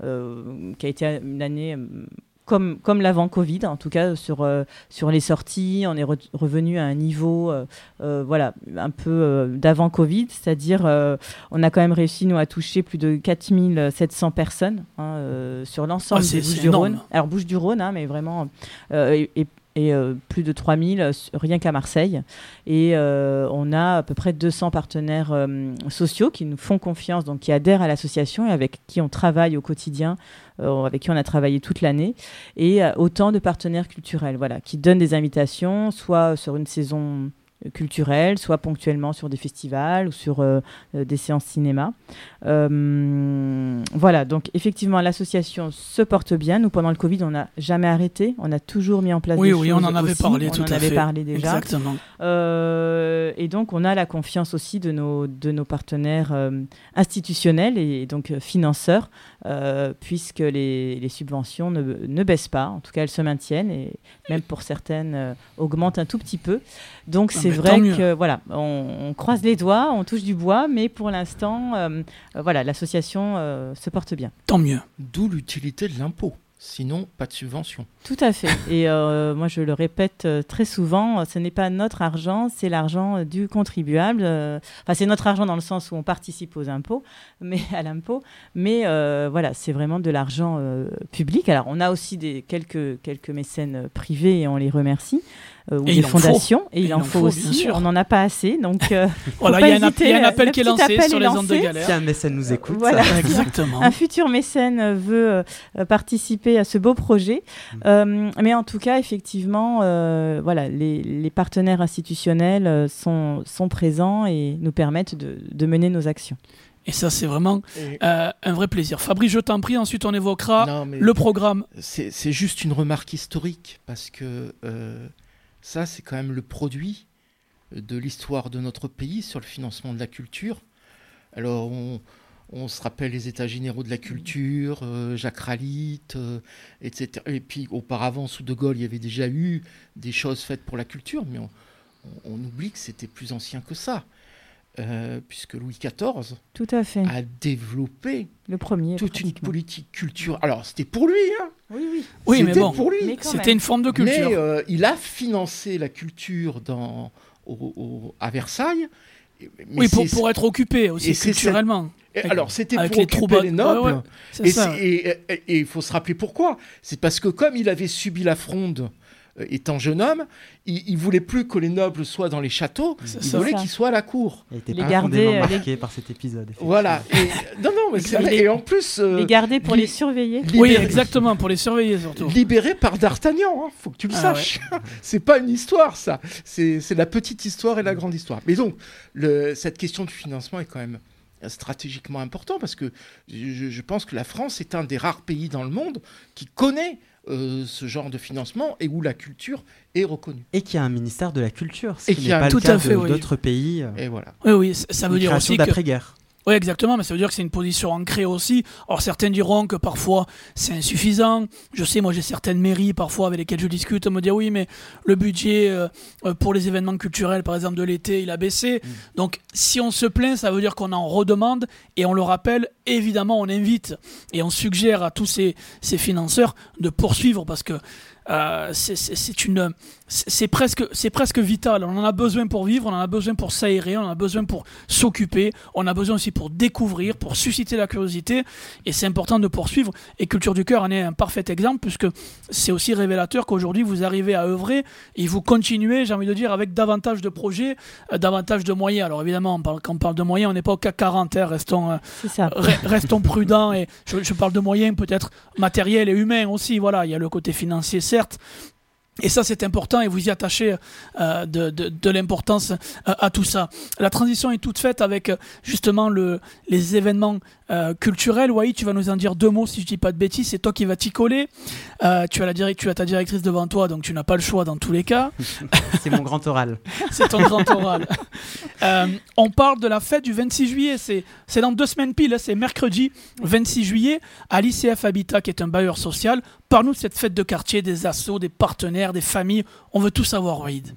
euh, qui a été une année... Euh, Comme, comme l'avant-Covid, en tout cas sur, euh, sur les sorties, on est re- revenu à un niveau euh, euh, voilà, un peu euh, d'avant-Covid, c'est-à-dire euh, on a quand même réussi nous à toucher plus de quatre mille sept cents personnes hein, euh, sur l'ensemble ah, des Bouches-du-Rhône. Alors Bouches-du-Rhône, hein, mais vraiment, euh, et, et et euh, plus de trois mille euh, rien qu'à Marseille. Et euh, on a à peu près deux cents partenaires euh, sociaux qui nous font confiance, donc qui adhèrent à l'association et avec qui on travaille au quotidien, euh, avec qui on a travaillé toute l'année, et euh, autant de partenaires culturels, voilà, qui donnent des invitations, soit sur une saison culturelle, soit ponctuellement sur des festivals ou sur euh, euh, des séances cinéma. Euh, voilà, donc effectivement, l'association se porte bien. Nous, pendant le Covid, on n'a jamais arrêté. On a toujours mis en place oui, des oui, choses. Oui, on en avait aussi. parlé, on tout en à avait fait. parlé déjà. Exactement. Euh, et donc, on a la confiance aussi de nos, de nos partenaires euh, institutionnels et donc euh, financeurs, euh, puisque les, les subventions ne, ne baissent pas. En tout cas, elles se maintiennent et même pour certaines, euh, augmentent un tout petit peu. Donc, c'est ah, vrai que voilà, on, on croise les doigts, on touche du bois, mais pour l'instant, euh, euh, voilà, l'association euh, se porte bien. Tant mieux. D'où l'utilité de l'impôt. Sinon, pas de subvention. Tout à fait. Et euh, moi, je le répète euh, très souvent, ce n'est pas notre argent, c'est l'argent euh, du contribuable. Euh, enfin, c'est notre argent dans le sens où on participe aux impôts, mais à l'impôt. Mais euh, voilà, c'est vraiment de l'argent euh, public. Alors, on a aussi des, quelques, quelques mécènes privés et on les remercie. Euh, ou et des fondations, et, et il en faut, faut aussi. On n'en a pas assez, donc euh, voilà, il y, y a un appel qui est lancé sur les ondes de Galère. Si un mécène nous écoute, voilà, ça. Exactement. Un futur mécène veut euh, participer à ce beau projet, mmh. euh, mais en tout cas, effectivement, euh, voilà, les, les partenaires institutionnels euh, sont, sont présents et nous permettent de, de mener nos actions. Et ça, c'est vraiment euh, un vrai plaisir. Fabrice, je t'en prie, ensuite on évoquera non, le programme. C'est, c'est juste une remarque historique, parce que euh, ça, c'est quand même le produit de l'histoire de notre pays sur le financement de la culture. Alors, on, on se rappelle les États généraux de la culture, euh, Jacques Ralite, euh, et cetera. Et puis, auparavant, sous De Gaulle, il y avait déjà eu des choses faites pour la culture, mais on, on, on oublie que c'était plus ancien que ça. Euh, puisque Louis quatorze Tout à fait. a développé le premier, toute une politique culturelle. Alors, c'était pour lui, hein. Oui, oui. Oui, c'était mais bon, pour lui. Mais c'était une forme de culture. Mais euh, il a financé la culture dans, au, au, à Versailles. Mais oui, pour, pour être occupé aussi culturellement. Et alors, c'était avec pour les occuper troubadours. les nobles. Ouais, ouais, et, ça. et il faut se rappeler pourquoi. C'est parce que comme il avait subi la fronde euh, étant jeune homme, il ne voulait plus que les nobles soient dans les châteaux, c'est il ça. voulait qu'ils soient à la cour. Il était Les profondément garder, marqué les... par cet épisode. Voilà. Et, non, non, mais c'est vrai. Les, et en plus... Euh, les garder pour li- les surveiller. libéré, Oui, exactement, pour les surveiller surtout. Libéré par D'Artagnan, hein, faut que tu le Ah, saches. Ouais. C'est pas une histoire, ça. C'est, c'est la petite histoire et la grande histoire. Mais donc, le, cette question du financement est quand même stratégiquement important parce que je, je pense que la France est un des rares pays dans le monde qui connaît euh, ce genre de financement et où la culture est reconnue. Et qui a un ministère de la culture, ce et qui qui n'est a pas tout le cas à fait, de, oui. d'autres pays. Et voilà. Oui, oui, ça veut Une dire création aussi que... d'après-guerre. Oui, exactement, mais ça veut dire que c'est une position ancrée aussi. Alors certains diront que parfois c'est insuffisant. Je sais, moi j'ai certaines mairies parfois avec lesquelles je discute, me dire oui, mais le budget euh, pour les événements culturels, par exemple de l'été, il a baissé. Mmh. Donc si on se plaint, ça veut dire qu'on en redemande et on le rappelle. Évidemment, on invite et on suggère à tous ces, ces financeurs de poursuivre parce que Euh, c'est, c'est, c'est, une, c'est, c'est, presque, c'est presque vital. On en a besoin pour vivre, on en a besoin pour s'aérer, on en a besoin pour s'occuper, on a besoin aussi pour découvrir, pour susciter la curiosité. Et c'est important de poursuivre. Et Culture du Cœur en est un parfait exemple, puisque c'est aussi révélateur qu'aujourd'hui vous arrivez à œuvrer et vous continuez, j'ai envie de dire, avec davantage de projets, euh, davantage de moyens. Alors évidemment, on parle, quand on parle de moyens, on n'est pas au C A C quarante, hein, restons, euh, re, restons prudents. Et je, je parle de moyens peut-être matériels et humains aussi. Voilà, il y a le côté financier, certes. Et ça, c'est important et vous y attachez euh, de, de, de l'importance euh, à tout ça. La transition est toute faite avec justement le, les événements euh, culturels. Waïd, tu vas nous en dire deux mots si je ne dis pas de bêtises. C'est toi qui vas t'y coller. Euh, tu, as la direct, tu as ta directrice devant toi, donc tu n'as pas le choix dans tous les cas. C'est mon grand oral. C'est ton grand oral. Euh, on parle de la fête du vingt-six juillet. C'est, c'est dans deux semaines pile. Hein, c'est mercredi vingt-six juillet à l'I C F Habitat, qui est un bailleur social. Parle-nous de cette fête de quartier, des assos, des partenaires, des familles. On veut tout savoir, Waïd.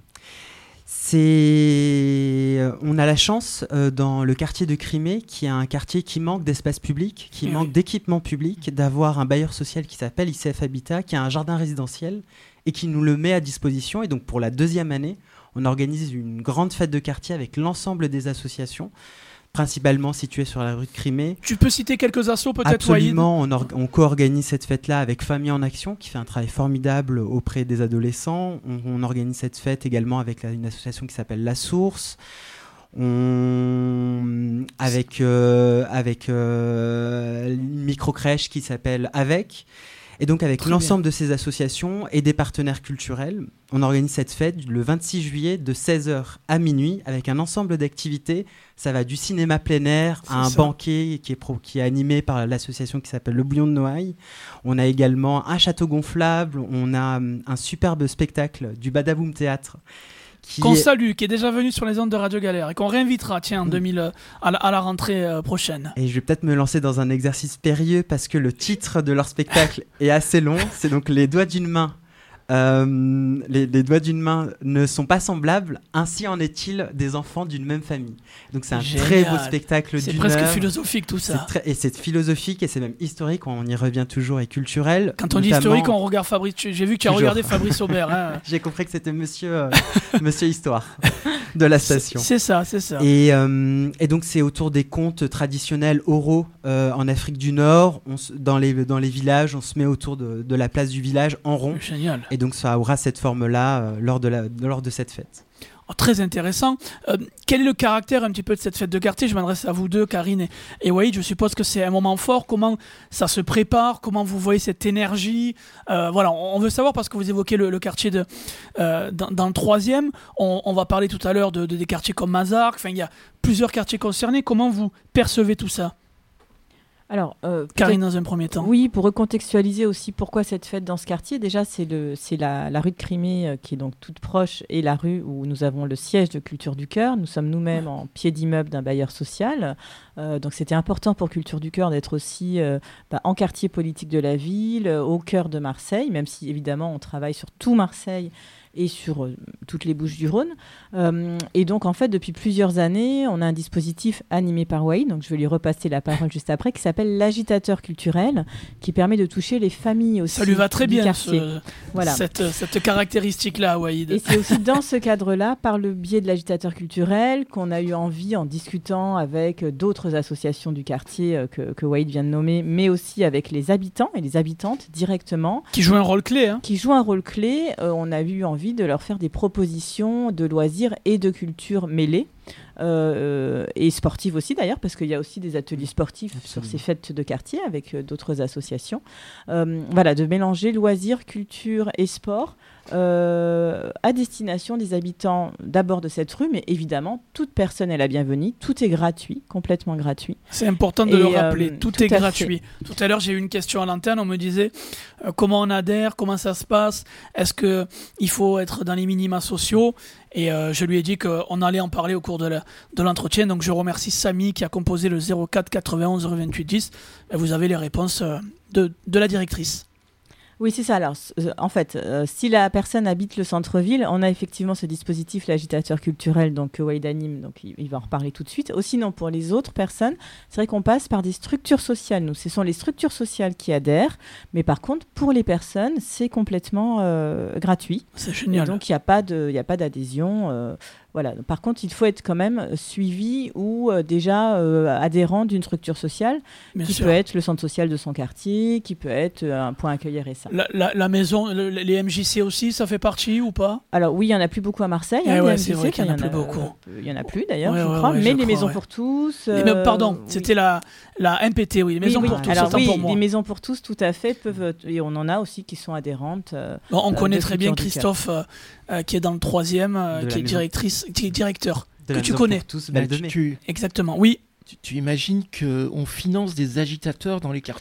C'est... On a la chance euh, dans le quartier de Crimée, qui est un quartier qui manque d'espace public, qui oui. manque d'équipement public, d'avoir un bailleur social qui s'appelle I C F Habitat, qui a un jardin résidentiel et qui nous le met à disposition. Et donc pour la deuxième année, on organise une grande fête de quartier avec l'ensemble des associations, principalement situées sur la rue de Crimée. Tu peux citer quelques assos peut-être, Absolument, on, or- on co-organise cette fête-là avec Famille en Action, qui fait un travail formidable auprès des adolescents. On, on organise cette fête également avec la, une association qui s'appelle La Source. On... Avec, euh, avec euh, une micro-crèche qui s'appelle Avec. Et donc avec Très l'ensemble bien. de ces associations et des partenaires culturels, on organise cette fête le vingt-six juillet de seize heures à minuit avec un ensemble d'activités. Ça va du cinéma plein air à un ça. banquet qui est, pro, qui est animé par l'association qui s'appelle Le Bouillon de Noailles. On a également un château gonflable, on a un superbe spectacle du Badaboom Théâtre. Qu'on est... salue, qui est déjà venu sur les ondes de Radio Galère et qu'on réinvitera tiens, en deux mille, à, la, à la rentrée euh, prochaine. Et je vais peut-être me lancer dans un exercice périlleux parce que le titre de leur spectacle est assez long. C'est donc Les doigts d'une main. Euh, les, les doigts d'une main ne sont pas semblables, ainsi en est-il des enfants d'une même famille. Donc c'est un Génial. très beau spectacle c'est d'une presque heure. philosophique tout ça. C'est très, et c'est philosophique et c'est même historique, on y revient toujours, et culturel. Quand on dit historique, on regarde Fabrice. J'ai vu que tu as toujours. regardé Fabrice Aubert. Hein. J'ai compris que c'était monsieur, euh, monsieur Histoire de la station. C'est, c'est ça, c'est ça. Et, euh, et donc c'est autour des contes traditionnels oraux euh, en Afrique du Nord. On se, dans, les, dans les villages, on se met autour de, de la place du village en rond. Génial. Et donc ça aura cette forme-là euh, lors, de la, lors de cette fête. Oh, très intéressant. Euh, quel est le caractère un petit peu de cette fête de quartier ? Je m'adresse à vous deux, Karine et, et Waïd. Je suppose que c'est un moment fort. Comment ça se prépare ? Comment vous voyez cette énergie ? euh, Voilà, on, on veut savoir parce que vous évoquez le, le quartier de, euh, dans, dans le troisième. On, on va parler tout à l'heure de, de, des quartiers comme Mazarques. Enfin, il y a plusieurs quartiers concernés. Comment vous percevez tout ça ? Alors, euh, Karine, dans un premier temps. Oui, pour recontextualiser aussi pourquoi cette fête dans ce quartier. Déjà, c'est, le, c'est la, la rue de Crimée euh, qui est donc toute proche et la rue où nous avons le siège de Culture du Cœur. Nous sommes nous-mêmes en pied d'immeuble d'un bailleur social. Euh, donc, c'était important pour Culture du Cœur d'être aussi euh, bah, en quartier politique de la ville, euh, au cœur de Marseille, même si évidemment on travaille sur tout Marseille. et sur euh, toutes les Bouches-du-Rhône. Euh, et donc, en fait, depuis plusieurs années, on a un dispositif animé par Waïd, donc je vais lui repasser la parole juste après, qui s'appelle l'agitateur culturel, qui permet de toucher les familles aussi. Ça lui va très du bien, quartier. ce, voilà. cette, cette caractéristique-là, Waïd. Et c'est aussi dans ce cadre-là, par le biais de l'agitateur culturel, qu'on a eu envie, en discutant avec d'autres associations du quartier euh, que, que Waïd vient de nommer, mais aussi avec les habitants et les habitantes directement. Qui jouent un rôle clé. Hein. Qui jouent un rôle clé. Euh, on a eu envie de leur faire des propositions de loisirs et de culture mêlées. Euh, et sportives aussi d'ailleurs, parce qu'il y a aussi des ateliers sportifs Absolument. Sur ces fêtes de quartier avec euh, d'autres associations. Euh, voilà, de mélanger loisirs, culture et sport euh, à destination des habitants d'abord de cette rue, mais évidemment, toute personne est la bienvenue. Tout est gratuit, complètement gratuit. C'est important de et, le rappeler, euh, tout, tout est gratuit. Fait. Tout à l'heure, j'ai eu une question à l'antenne, on me disait euh, comment on adhère, comment ça se passe, est-ce qu'il faut être dans les minima sociaux ? Et euh, je lui ai dit qu'on allait en parler au cours de, la, de l'entretien. Donc je remercie Samy qui a composé le zéro quatre quatre-vingt-onze zéro vingt-huit dix. Et vous avez les réponses euh, de, de la directrice. Oui, c'est ça. Alors, euh, en fait, euh, si la personne habite le centre-ville, on a effectivement ce dispositif, l'agitateur culturel, donc que Waïd anime, donc il, il va en reparler tout de suite. Ou sinon, pour les autres personnes, c'est vrai qu'on passe par des structures sociales. Nous, ce sont les structures sociales qui adhèrent, mais par contre, pour les personnes, c'est complètement euh, gratuit. C'est génial. Et donc, il n'y a pas de, il n'y a pas d'adhésion. Euh, Voilà. Par contre, il faut être quand même suivi ou euh, déjà euh, adhérent d'une structure sociale, Bien qui sûr. Peut être le centre social de son quartier, qui peut être euh, un point accueil R S A. La, la, la maison, le, les M J C aussi, ça fait partie ou pas ? Alors oui, il n'y en a plus beaucoup à Marseille. Eh hein, ouais, M J C, c'est vrai qu'il n'y en a plus a, beaucoup. Euh, il n'y en a plus d'ailleurs, ouais, je ouais, crois. ouais, mais je les crois, maisons ouais. pour tous... Euh, mais, pardon, oui. C'était la, la M P T, oui, les maisons oui, oui. pour tous, Alors autant oui, pour moi. les maisons pour tous, tout à fait, peuvent... Et on en a aussi qui sont adhérentes. Euh, bon, on euh, connaît très bien Christophe, euh, euh, qui est dans le troisième, euh, qui est directrice, qui est directeur. De que tu connais. Tous, bah, tu, tu, Exactement, oui. Tu, tu imagines qu'on finance des agitateurs dans les quartiers ?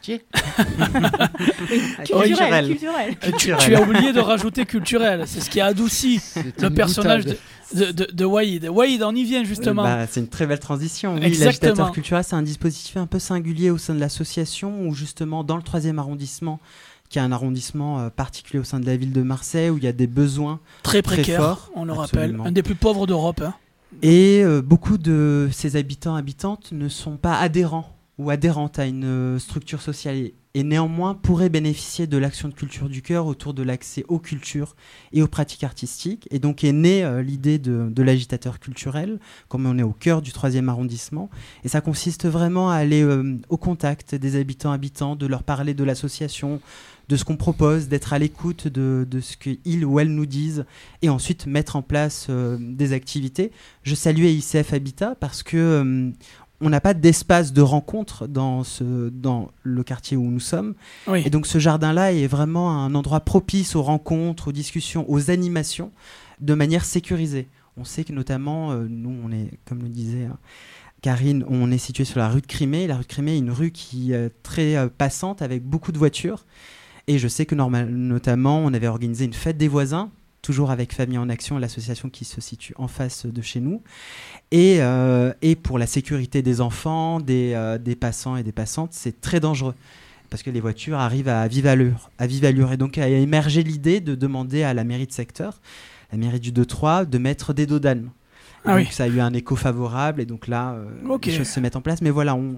Culturel, culturel. Tu, tu as oublié de rajouter culturel. C'est ce qui a adouci le personnage de, de, de, de Waïd. Waïd, on y vient justement. Bah, c'est une très belle transition. Oui, Exactement. L'agitateur culturel, c'est un dispositif un peu singulier au sein de l'association où justement dans le troisième arrondissement, qui est un arrondissement euh, particulier au sein de la ville de Marseille, où il y a des besoins très, très précaires, très forts, on le absolument. rappelle, un des plus pauvres d'Europe. Hein. Et euh, beaucoup de ces habitants habitantes ne sont pas adhérents ou adhérentes à une euh, structure sociale et, et néanmoins pourraient bénéficier de l'action de culture du cœur autour de l'accès aux cultures et aux pratiques artistiques. Et donc est née euh, l'idée de, de l'agitateur culturel, comme on est au cœur du troisième arrondissement. Et ça consiste vraiment à aller euh, au contact des habitants habitants, de leur parler de l'association, de ce qu'on propose, d'être à l'écoute de, de ce qu'ils ou elles nous disent et ensuite mettre en place euh, des activités. Je saluais I C F Habitat parce que euh, on n'a pas d'espace de rencontre dans, ce, dans le quartier où nous sommes. Oui. Et donc ce jardin-là est vraiment un endroit propice aux rencontres, aux discussions, aux animations de manière sécurisée. On sait que notamment, euh, nous, on est, comme le disait hein, Karine, on est situé sur la rue de Crimée. La rue de Crimée est une rue qui est très euh, passante avec beaucoup de voitures. Et je sais que normal, notamment, on avait organisé une fête des voisins, toujours avec Famille en Action, l'association qui se situe en face de chez nous. Et, euh, et pour la sécurité des enfants, des, euh, des passants et des passantes, c'est très dangereux. Parce que les voitures arrivent à vive allure. À vive allure. Et donc a émergé l'idée de demander à la mairie de secteur, la mairie du deux trois, de mettre des dodanes. Ah donc oui. Ça a eu un écho favorable. Et donc là, euh, okay. les choses se mettent en place. Mais voilà, on...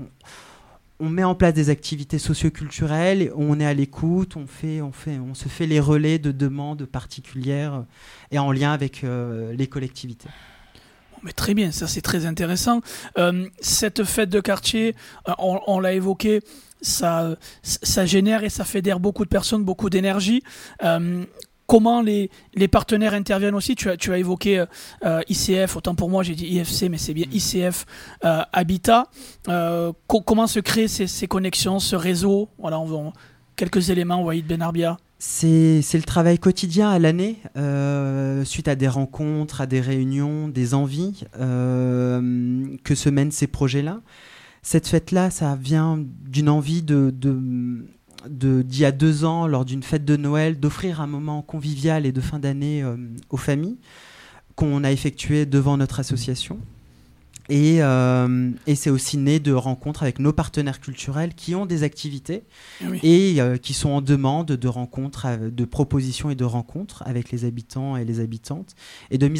On met en place des activités socio-culturelles, on est à l'écoute, on, fait, on, fait, on se fait les relais de demandes particulières et en lien avec euh, les collectivités. Bon, mais très bien, ça c'est très intéressant. Euh, cette fête de quartier, on, on l'a évoqué, ça, ça génère et ça fédère beaucoup de personnes, beaucoup d'énergie. Euh, Comment les, les partenaires interviennent aussi ? Tu as, tu as évoqué euh, I C F, autant pour moi j'ai dit I F C, mais c'est bien I C F euh, Habitat. Euh, co- comment se créent ces, ces connexions, ce réseau ? Voilà, on va quelques éléments, Waïd Benarbia. C'est, c'est le travail quotidien à l'année, euh, suite à des rencontres, à des réunions, des envies, euh, que se mènent ces projets-là. Cette fête-là, ça vient d'une envie de... de De, d'il y a deux ans, lors d'une fête de Noël, d'offrir un moment convivial et de fin d'année euh, aux familles qu'on a effectué devant notre association. Et, euh, et c'est aussi né de rencontres avec nos partenaires culturels qui ont des activités oui. et euh, qui sont en demande de rencontres, de propositions et de rencontres avec les habitants et les habitantes et de mise